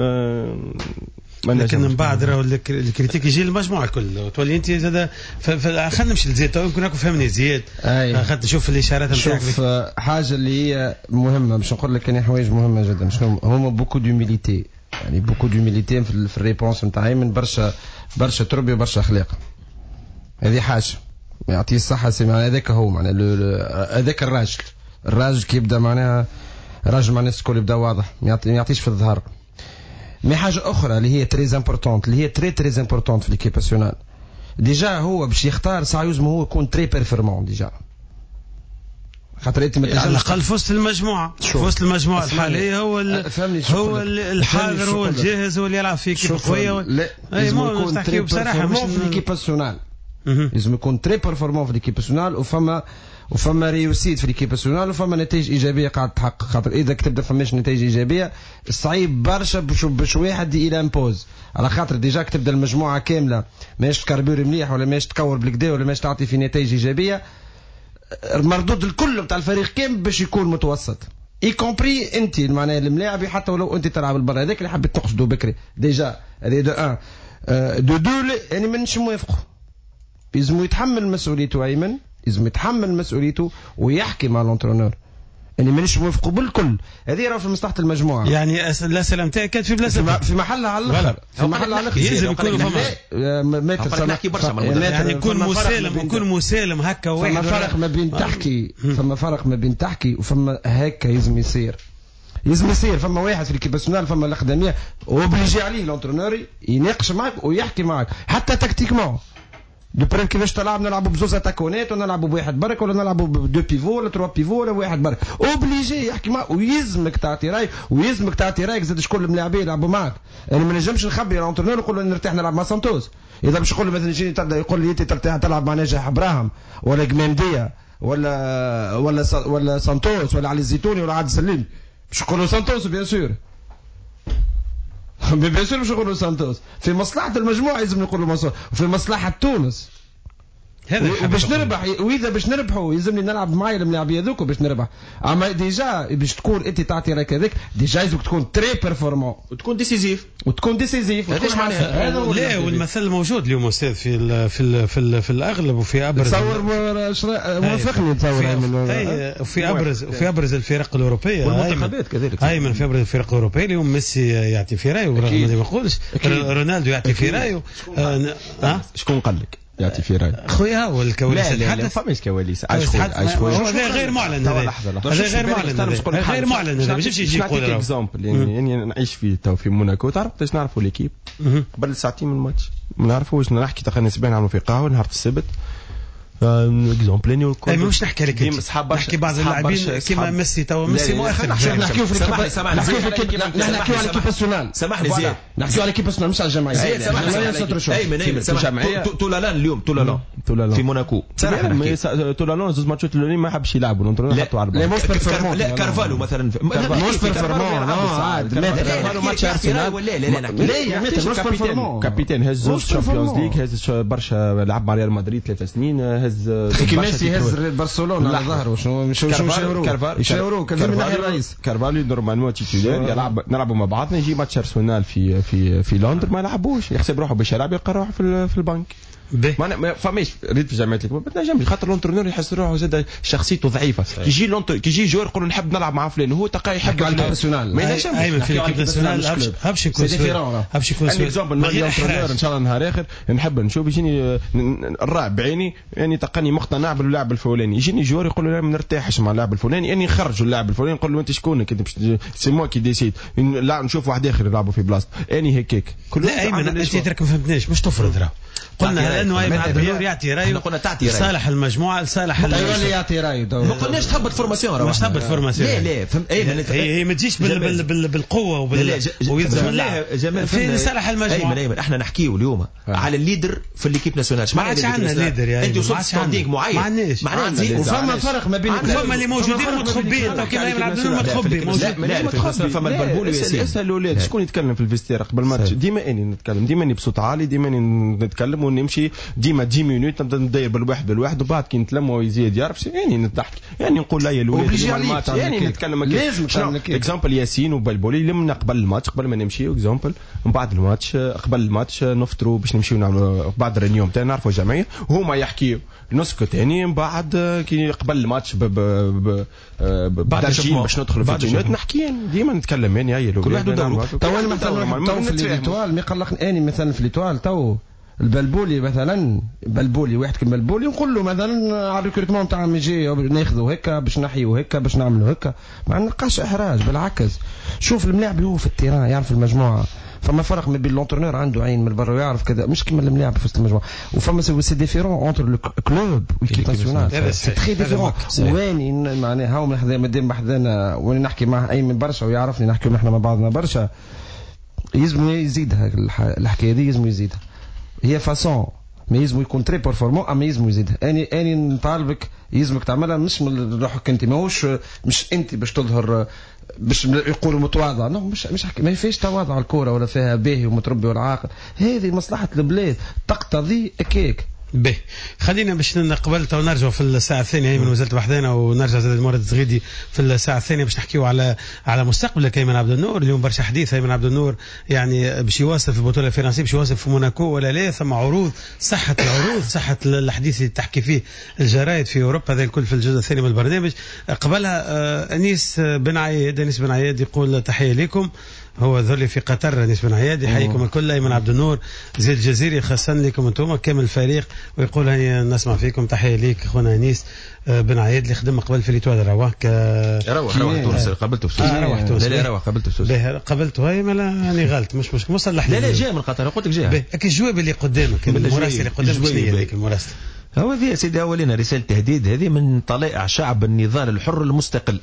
لكن من بعد راهو الكريتيك يجي للمجموعه الكل تولي انت زاد خلينا نمشي لزياد تو يمكن راكم فهمني زياد خاطر نشوف الاشارات نتاعك. شوف حاجه اللي هي مهمه باش نقول لك كاين حوايج مهمه جدا شنو هما بوكو دوميليتي يعني بوكو دوميليتي في الريبونس نتاعي من برشا برشا تربيه وبرشا اخلاق. هذه حاجه يعطيه الصحه سي معناها هذاك هو معناها هذاك الراجل الراجل كي يبدا معناها راجل معناها الكل يبدا واضح ما يعطيش في الظهر. مي حاجه اخرى اللي هي تري امبورطونت اللي هي تري تري امبورطونت في ليكيب ناسيونال ديجا هو باش يختار سايوزمو هو يكون تري بيرفورمون ديجا خاطر انت على الاقل في وسط المجموعه في وسط المجموعه الحاليه هو هو الحاضر هو الجاهز هو اللي يلعب في كيب قويه اي مو نحكيو بصراحه مش في ليكيب ناسيونال لازم يكون تري بيرفورمون في ليكيب ناسيونال وفما وفما ريوسيت في ليكيب ناسيونال وفما نتائج ايجابيه قاعد تحقق خاطر اذا تبدا فماش نتائج ايجابيه صعيب برشا باش باش واحد يلامبوز على خاطر ديجا تبدا المجموعه كامله ماش تكربور مليح ولا ماش تكور بالكدا ولا ماش تعطي في نتائج ايجابيه المردود الكل نتاع الفريق كامل باش يكون متوسط اي كومبري انت معناها الملاعب حتى ولو انت تلعب البر هذاك اللي حبيت تقصدوا بكري ديجا هذه دو ان دو دو يعني مانيش موافقه لازم يتحمل مسؤوليته ايمن لازم يتحمل مسؤوليته ويحكي مع الانترونور يعني مانيش موافقه بالكل هذه راه في مصلحه المجموعه يعني الاسئله نتاعك كانت في بلاصه في محلها على الاخر في محلها على الاخر لازم يكون متر نحكي برشا يعني يكون مسالم يكون مسالم هكا واحد فما فرق ما بين تحكي فما فرق ما بين تحكي وفما هكا لازم يصير لازم يصير فما واحد في الكيب ناسيونال فما الاقدميه وبيجي عليه الانترونور يناقش معك ويحكي معك حتى تكتيكمون دو بريم كيفاش تلعب نلعبوا بزوز اتاكونات ونلعبوا بواحد برك ولا نلعبوا بدو بيفو ولا تروا بيفو ولا واحد برك اوبليجي يحكي معك ويلزمك تعطي راي ويلزمك تعطي رايك زاد شكون اللاعبين يلعبوا معك. انا ما نجمش نخبي الانترنور نقول له نرتاح نلعب مع سانتوس اذا باش نقول له مثلا يجيني يقول لي انت ترتاح تلعب مع ناجح ابراهيم ولا جمانديه ولا ولا ولا سانتوس ولا علي الزيتوني ولا عادل سليم باش نقول له سانتوس بيان سور بيان سور باش نقول له سانتوس في مصلحه المجموعه لازم نقول له مصلحة. وفي مصلحه تونس وباش نربح واذا باش نربحوا يلزمني نلعب معايا الملاعبيه هذوك باش نربح. اما ديجا باش تكون انت تعطي رايك هذاك ديجا لازمك تكون تري بيرفورمون وتكون ديسيزيف وتكون ديسيزيف هذاش معناها هذا لا والمثل موجود اليوم استاذ في ال في ال في, ال في الاغلب وفي ابرز تصور موافقني تصور في ابرز في ابرز الفرق الاوروبيه والمنتخبات كذلك ايمن في ابرز الفرق الاوروبيه اليوم ميسي يعطي في رايه رغم ما نقولش رونالدو يعطي في رايه. شكون قال لك يعطي في راي خويا هو الكواليس لا لا, لا فماش كواليس عايش خويا عايش خويا هذا غير معلن هذا هذا غير معلن هذا غير معلن هذا باش يجي يقول اكزامبل يعني يعني نعيش في تو في موناكو تعرف قداش نعرفوا ليكيب قبل ساعتين من الماتش ما نعرفوش نحكي تقريبا نسبيا نعملوا في قهوه نهار السبت اكزامبل اني اي مش نحكي لك نحكي بعض اللاعبين كيما ميسي تو ميسي مؤخر نحكيو في سامحني سامحني نحكيو على ليكيب ناسيونال سامحني زياد نحكيو على ليكيب ناسيونال مش على الجمعيه سامحني ايمن ايمن سامحني تولالان اليوم تولالان في موناكو تولالان زوج ماتشات الاولين ما حبش يلعبوا الانترنور حطوا اربعه لا موش بيرفورمون لا كارفالو مثلا موش بيرفورمون كارفالو ماتش ارسنال لا لا لا موش بيرفورمون كابيتان هز زوج تشامبيونز ليغ هز برشا لعب مع ريال مدريد ثلاث سنين هز ميسي يهز برشلونه على ظهره شنو مش يشاوروا يشاوروا كلام ناحيه الرئيس كارفالو نورمالمون تيتولير يلعب نلعبوا مع بعضنا يجي ماتش ارسنال في في في لندن ما يلعبوش يحسب روحه باش يلعب يلقى روحه في في البنك ما فماش ريت في جامعه لك ما تنجمش خاطر الانترنور يحس روحه زاد شخصيته ضعيفه يجي لونتر كيجي جوار يقول نحب نلعب مع فلان وهو تلقاه يحب على الناسيونال ما ينجمش ايمن في ليكيب ناسيونال هبش يكون هبش يكون اكزومبل الانترنور ان شاء الله نهار اخر نحب نشوف يجيني الراعي بعيني يعني تلقاني مقتنع باللاعب الفلاني يجيني جوار يقول له لا ما نرتاحش مع اللاعب الفلاني يعني نخرجوا اللاعب الفلاني نقول له انت شكونك انت سي موا كي ديسيد لا نشوف واحد اخر يلعبوا في بلاصته اني هيك كل ايمن انت ترك ما فهمتناش مش تفرض راه قلنا لانه ايمن عبد النور يعطي رايه قلنا تعطي رايه صالح المجموعه لصالح اللي يعطي رايه ما قلناش تهبط فورماسيون مش تهبط فورماسيون لا لا فهمت هي ما تجيش بالقوه ويلزم اللاعب في صالح المجموعه ايمن ايمن احنا نحكيو اليوم على الليدر في الليكيب ناسيونال ما عادش عندنا ليدر يا انت وصلت ستاندينغ معين ما عندناش وفما فرق ما بين فما اللي موجودين متخبين كيما ايمن عبد النور متخبي موجود فما البلبول وياسين اسال الاولاد شكون يتكلم في الفيستير قبل الماتش ديما اني نتكلم ديما اني بصوت عالي ديما نتكلم ونمشي ديما عشرة مينوت نبدا ندير بالواحد بالواحد وبعد كي نتلم ويزيد يعرف يعني نضحك يعني نقول لا يا الولاد يعني نتكلم لازم اكزامبل ياسين وبلبولي لمنا قبل الماتش قبل ما نمشيو اكزامبل ومن بعد الماتش قبل الماتش نفطروا باش نمشيو نعملوا بعد اليوم تاع نعرفوا جمعيه وهما يحكيوا نسكت ثاني من بعد كي قبل الماتش ب ب بعد الجيم باش ندخلوا في الجيمات نحكي ديما نتكلم يعني هي كل واحد ودوره تو انا مثلا تو في ليتوال ما يقلقني اني مثلا في ليتوال تو البلبولي مثلا بلبولي واحد كيما بلبولي نقول له مثلا على الريكروتمون تاع يجي ناخذوا هكا باش نحيوا هكا باش نعملوا هكا ما نلقاش احراج بالعكس شوف الملاعب اللي هو في التيران يعرف المجموعه فما فرق ما بين لونترونور عنده عين من برا ويعرف كذا مش كيما الملاعب في وسط المجموعه وفما سي ديفيرون اونتر لو كلوب والكيب ناسيونال سي تري ديفيرون واني معناها هاو حدا مادام بحذانا وانا نحكي مع ايمن برشا ويعرفني نحكيو احنا مع بعضنا برشا يلزم يزيدها الحكايه دي يلزم يزيدها هي فاسون ما يلزم يكون تري بيرفورمون اما يلزم يزيدها اني اني نطالبك يلزمك تعملها مش من روحك انت ماهوش مش انت باش تظهر باش يقولوا متواضع لا مش مش ما فيش تواضع الكوره ولا فيها باهي ومتربي والعاقل هذه مصلحه البلاد تقتضي هكاك به خلينا باش نقبل تو نرجعوا في الساعه الثانيه من وزاره وحدنا ونرجع زاد المورد الزغيدي في الساعه الثانيه باش نحكيوا على على مستقبل ايمن عبد النور اليوم برشا حديث ايمن عبد النور يعني باش يواصل في البطوله الفرنسيه باش يواصل في موناكو ولا لا ثم عروض صحه العروض صحه الحديث اللي تحكي فيه الجرايد في اوروبا هذا الكل في الجزء الثاني من البرنامج قبلها انيس بن عياد انيس بن عياد يقول تحيه لكم هو ذولي في قطر انيس بن عياد يحييكم الكل. ايمن عبد النور زي الجزيري خاصة لكم انتم كامل الفريق ويقول هيا نسمع فيكم. تحيه ليك خونا انيس بن عياد اللي خدم قبل في ليتوال رواك روح روح تونس قابلته في تونس. آه روح تونس. لا لا روح قابلته في تونس. قابلته هاي مالا يعني غلط مش مش مصلح. لا لا جاء من قطر قلت لك جاء. اكيد الجواب اللي قدامك المراسل اللي قدامك شنو هي هذيك المراسله؟ هو ذي سيدي أولين رسالة تهديد هذه من طلائع شعب النضال الحر المستقل.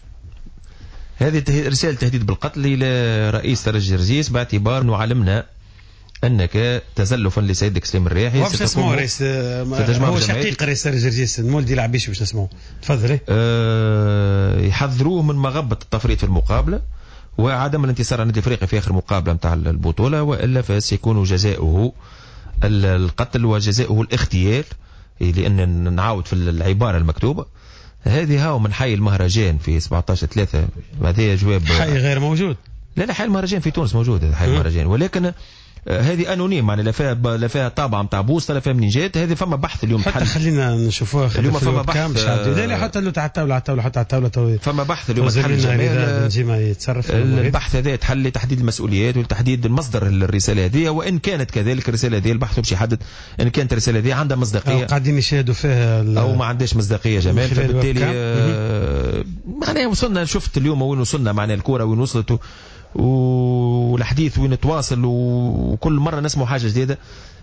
هذه رسالة تهديد بالقتل إلى رئيس ترجي رزيز باعتبار أنه علمنا أنك تزلفا لسيدك سليم الرياحي. واش اسمه رئيس هو شقيق رئيس ترجي رزيز المولدي العبيش واش اسمه؟ تفضل. أه يحذروه من مغبة التفريط في المقابلة وعدم الانتصار على النادي الافريقي في آخر مقابلة متاع البطولة وإلا فسيكون جزاؤه القتل وجزاؤه الاغتيال. لأن نعاود في العبارة المكتوبة هذه هاو من حي المهرجان في سبعة عشر ثلاثة. هذا جواب حي غير موجود. لا لا حي المهرجان في تونس موجود هذا حي المهرجان ولكن هذه انونيم يعني لا فيها لا فيها طابعه نتاع بوسطه لا فيها منين جات. هذه فما بحث اليوم حتى خلينا نشوفوها اليوم فما بحث لا لا حتى لو تاع الطاوله على الطاوله حتى على الطاوله فما بحث اليوم تحل جميل البحث هذا تحل لتحديد المسؤوليات ولتحديد مصدر الرساله هذه وان كانت كذلك الرساله هذه البحث باش يحدد ان كانت الرساله هذه عندها مصداقيه قاعدين يشاهدوا فيها او ما عندهاش مصداقيه جمال. فبالتالي آه معناها وصلنا شفت اليوم وين وصلنا معناها الكره وين وصلت والحديث وين تواصل وكل مرة نسمع حاجة جديدة.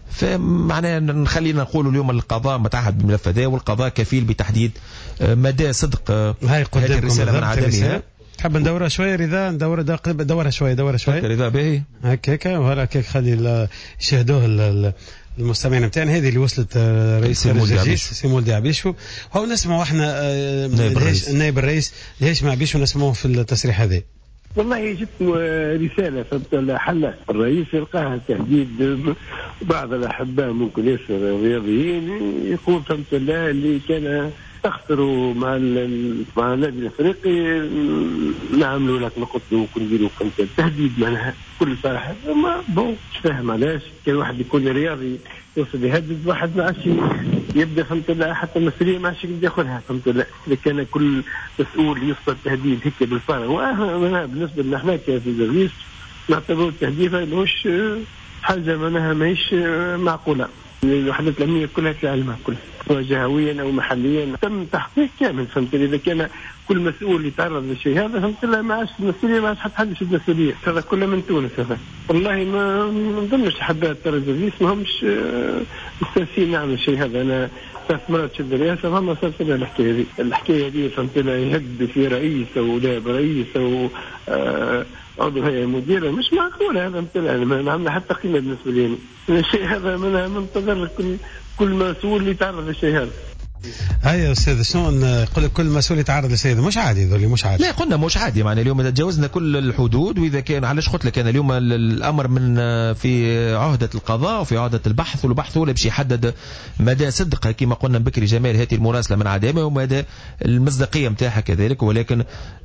فمعناه نخلينا نقول اليوم القضاء متعهد بالملف هذا والقضاء كفيل بتحديد مدى صدق هذه الرسالة من عدمها. تحب ندورها شوية رضا ندور دورها شوية دورها شوية رضا باهي هكا هكا وهلا هكا خلي يشاهدوه المستمعين نتاعنا. هذه اللي وصلت رئيس الرئيس سيمولدي عبيشو. هو نسمعوا احنا النائب الرئيس ليش ما عبيشو نسمعوه في التصريح هذا. والله جت رسالة فهمت حل الرئيس يلقاها تهديد بعض الأحباء ممكن ياسر الرياضيين يقول فهمت الله اللي كان تخسروا مع مع النادي الافريقي نعملوا لك نقتلوا ونديروا فهمت التهديد معناها بكل صراحة ما بون مش فاهم علاش كان واحد يكون رياضي يوصل يهدد واحد ما عادش يبدا فهمت الله حتى المسؤوليه ما عادش يقدر ياخذها فهمت الله. اذا كان كل مسؤول يوصل تهديد هيك بالفارغ وانا بالنسبه لنا احنا كفيزيريس نعتبر التهديد مش حاجه معناها ماهيش معقوله. الوحدات الامنيه كلها تعلمها كلها جهويا او محليا تم تحقيق كامل فهمت. اذا كان كل مسؤول يتعرض للشيء هذا فهمت لا ما عادش المسؤوليه ما عادش حتحدش المسؤوليه. هذا كله من تونس. هذا والله ما نظنش حبات الترجي ما همش مستانسين نعمل شيء هذا. انا ثلاث مرات شد الرئاسه فما صارت لنا الحكايه هذه. الحكايه هذه فهمت لا يهد في رئيس او نائب رئيس او آه عضو هيئه مديره مش معقوله. هذا مثل ما عملنا حتى قيمه بالنسبه لي الشيء هذا من منتظر كل كل مسؤول يتعرض للشيء هذا. هيا استاذ شلون يقول لك كل مسؤول يتعرض للشيء مش عادي ذولي مش عادي. لا قلنا مش عادي يعني اليوم تجاوزنا كل الحدود. واذا كان علاش قلت لك انا اليوم الامر من في عهده القضاء وفي عهده البحث والبحث هو اللي باش يحدد مدى صدق كما قلنا بكري جمال هذه المراسله من عدمها ومدى المصداقيه نتاعها كذلك. ولكن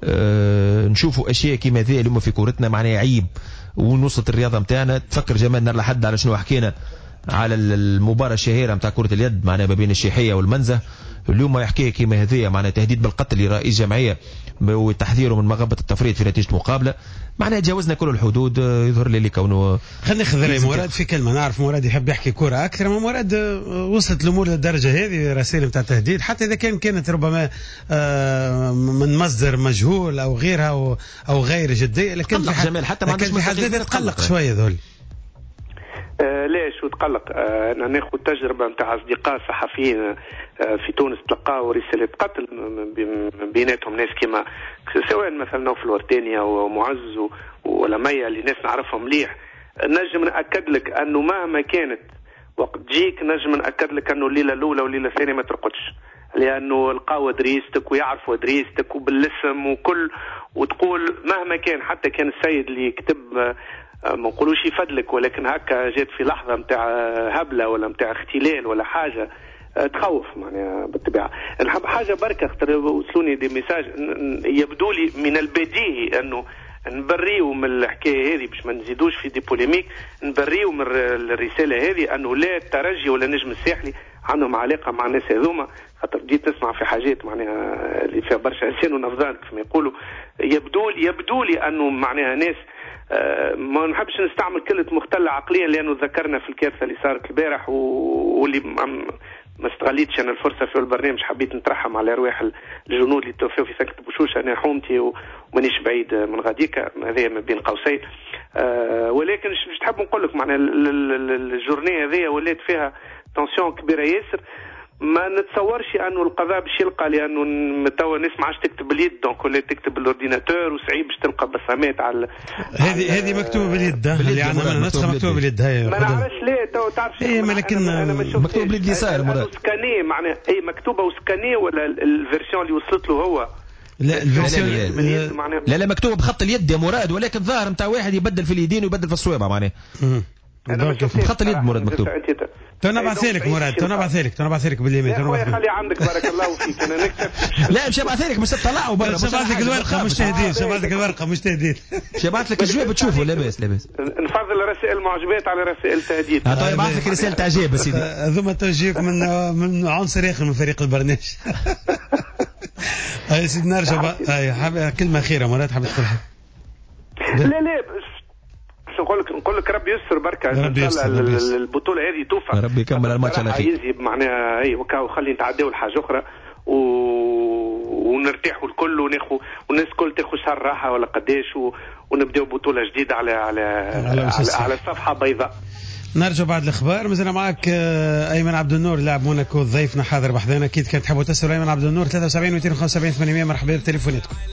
آه نشوفوا اشياء كما ذي اليوم في كورتنا معناها عيب ونوصلت الرياضه نتاعنا. تفكر جمال نرى حد على شنو حكينا على المباراة الشهيرة متاع كرة اليد معناها ما بين الشيحية والمنزه. اليوم يحكي كيما هذية معناها تهديد بالقتل لرئيس جمعية وتحذيره من مغبة التفريط في نتيجة مقابلة معناها تجاوزنا كل الحدود. يظهر لي كونه خلينا ناخذ مراد في كلمة. نعرف مراد يحب يحكي كرة أكثر ما مراد وصلت الأمور للدرجة هذه رسائل متاع تهديد حتى إذا كان كانت ربما من مصدر مجهول أو غيرها أو غير جدية. لكن في جمال حتى ما عندش مصداقية تقلق شوية ذول. آه ليش وتقلق؟ آه أنا ناخذ تجربة متاع أصدقاء صحفيين آه في تونس تلقاو رسالة قتل من بيناتهم ناس كما سواء مثلا نوف الورتانية ومعز ولا مية اللي ناس نعرفهم مليح. نجم نأكد لك أنه مهما كانت وقت جيك نجم نأكد لك أنه الليلة الأولى والليلة الثانية ما ترقدش لأنه لقاو دريستك ويعرفوا دريستك وبالاسم وكل وتقول مهما كان حتى كان السيد اللي كتب ما نقولوش يفدلك ولكن هكا جات في لحظة متاع هبلة ولا متاع اختلال ولا حاجة تخوف معناها بالطبيعة. نحب حاجة بركة اختر وصلوني دي ميساج يبدو لي من البديهي أنه نبريو من الحكاية هذه باش ما نزيدوش في دي بوليميك. نبريو من الرسالة هذه أنه لا الترجي ولا النجم الساحلي عندهم علاقة مع الناس هذوما. خاطر جيت نسمع في حاجات معناها اللي فيها برشا إنسان ونفذان كما يقولوا. يبدو لي يبدو لي أنه معناها ناس ما نحبش نستعمل كلمة مختل عقليا لأنه ذكرنا في الكارثة اللي صارت البارح واللي ما استغليتش أنا الفرصة في البرنامج، حبيت نترحم على أرواح الجنود اللي توفوا في سكة بوشوش. أنا حومتي ومانيش بعيد من غاديكا، هذا ما بين قوسين. أه ولكن مش تحب نقول لك معناها الجورنيه هذه ولات فيها تنسيون كبيرة ياسر. ما نتصورش انه القضاء باش يلقى، لانه توا الناس ما عادش تكتب باليد، دونك ولا تكتب بالاورديناتور وصعيب باش تلقى بصمات على هذه هذه مكتوبه باليد، اللي عندنا نسخه مكتوبه باليد. هاي ما نعرفش ليه تو تعرف ايه، ما لكن مكتوب باليد اليسار مراد سكانيه معناها اي مكتوبه وسكانيه، ولا الفيرسيون اللي وصلت له هو لا الفيرسيون لا لا مكتوبه بخط اليد يا مراد، ولكن الظاهر نتاع واحد يبدل في اليدين ويبدل في الصوابع معناها بخط اليد مراد مكتوب. تو نبعث لك مراد، تو نبعث لك تو نبعث لك باليمين. تو نبعث خلي عندك بارك الله فيك. انا نكتب لا مش نبعث لك، مش تطلعوا برا، مش نبعث لك الورقه مجتهدين، مش نبعث لك الورقه مجتهدين، مش نبعث لك الجواب تشوفه. لاباس لاباس نفضل رسائل معجبات على رسائل تهديد. هذا يبعث لك رساله تعجيب سيدي. هذوما توجيهك من من عنصر اخر من فريق البرنامج. هاي سيدي نرجع هاي كلمه اخيره مراد حابب تقولها؟ لا لا نقول لك نقول لك ربي يستر بركه ان شاء الله البطوله هذه توفى، ربي يكمل الماتش على خير. يزيد معناها اي وكاو خلي نتعداو لحاجه اخرى و... ونرتاحوا الكل وناخذ والناس الكل تاخذ شهر راحه ولا قداش و... ونبداو بطوله جديده على على على, على, على صفحه بيضاء. نرجع بعد الاخبار. مازلنا معك ايمن عبد النور لاعب موناكو ضيفنا حاضر بحذانا. اكيد كان تحبوا تسالوا ايمن عبد النور ثلاثة وسبعين مئتين وخمسة وسبعين ثمانمئة. مرحبا بتليفوناتكم.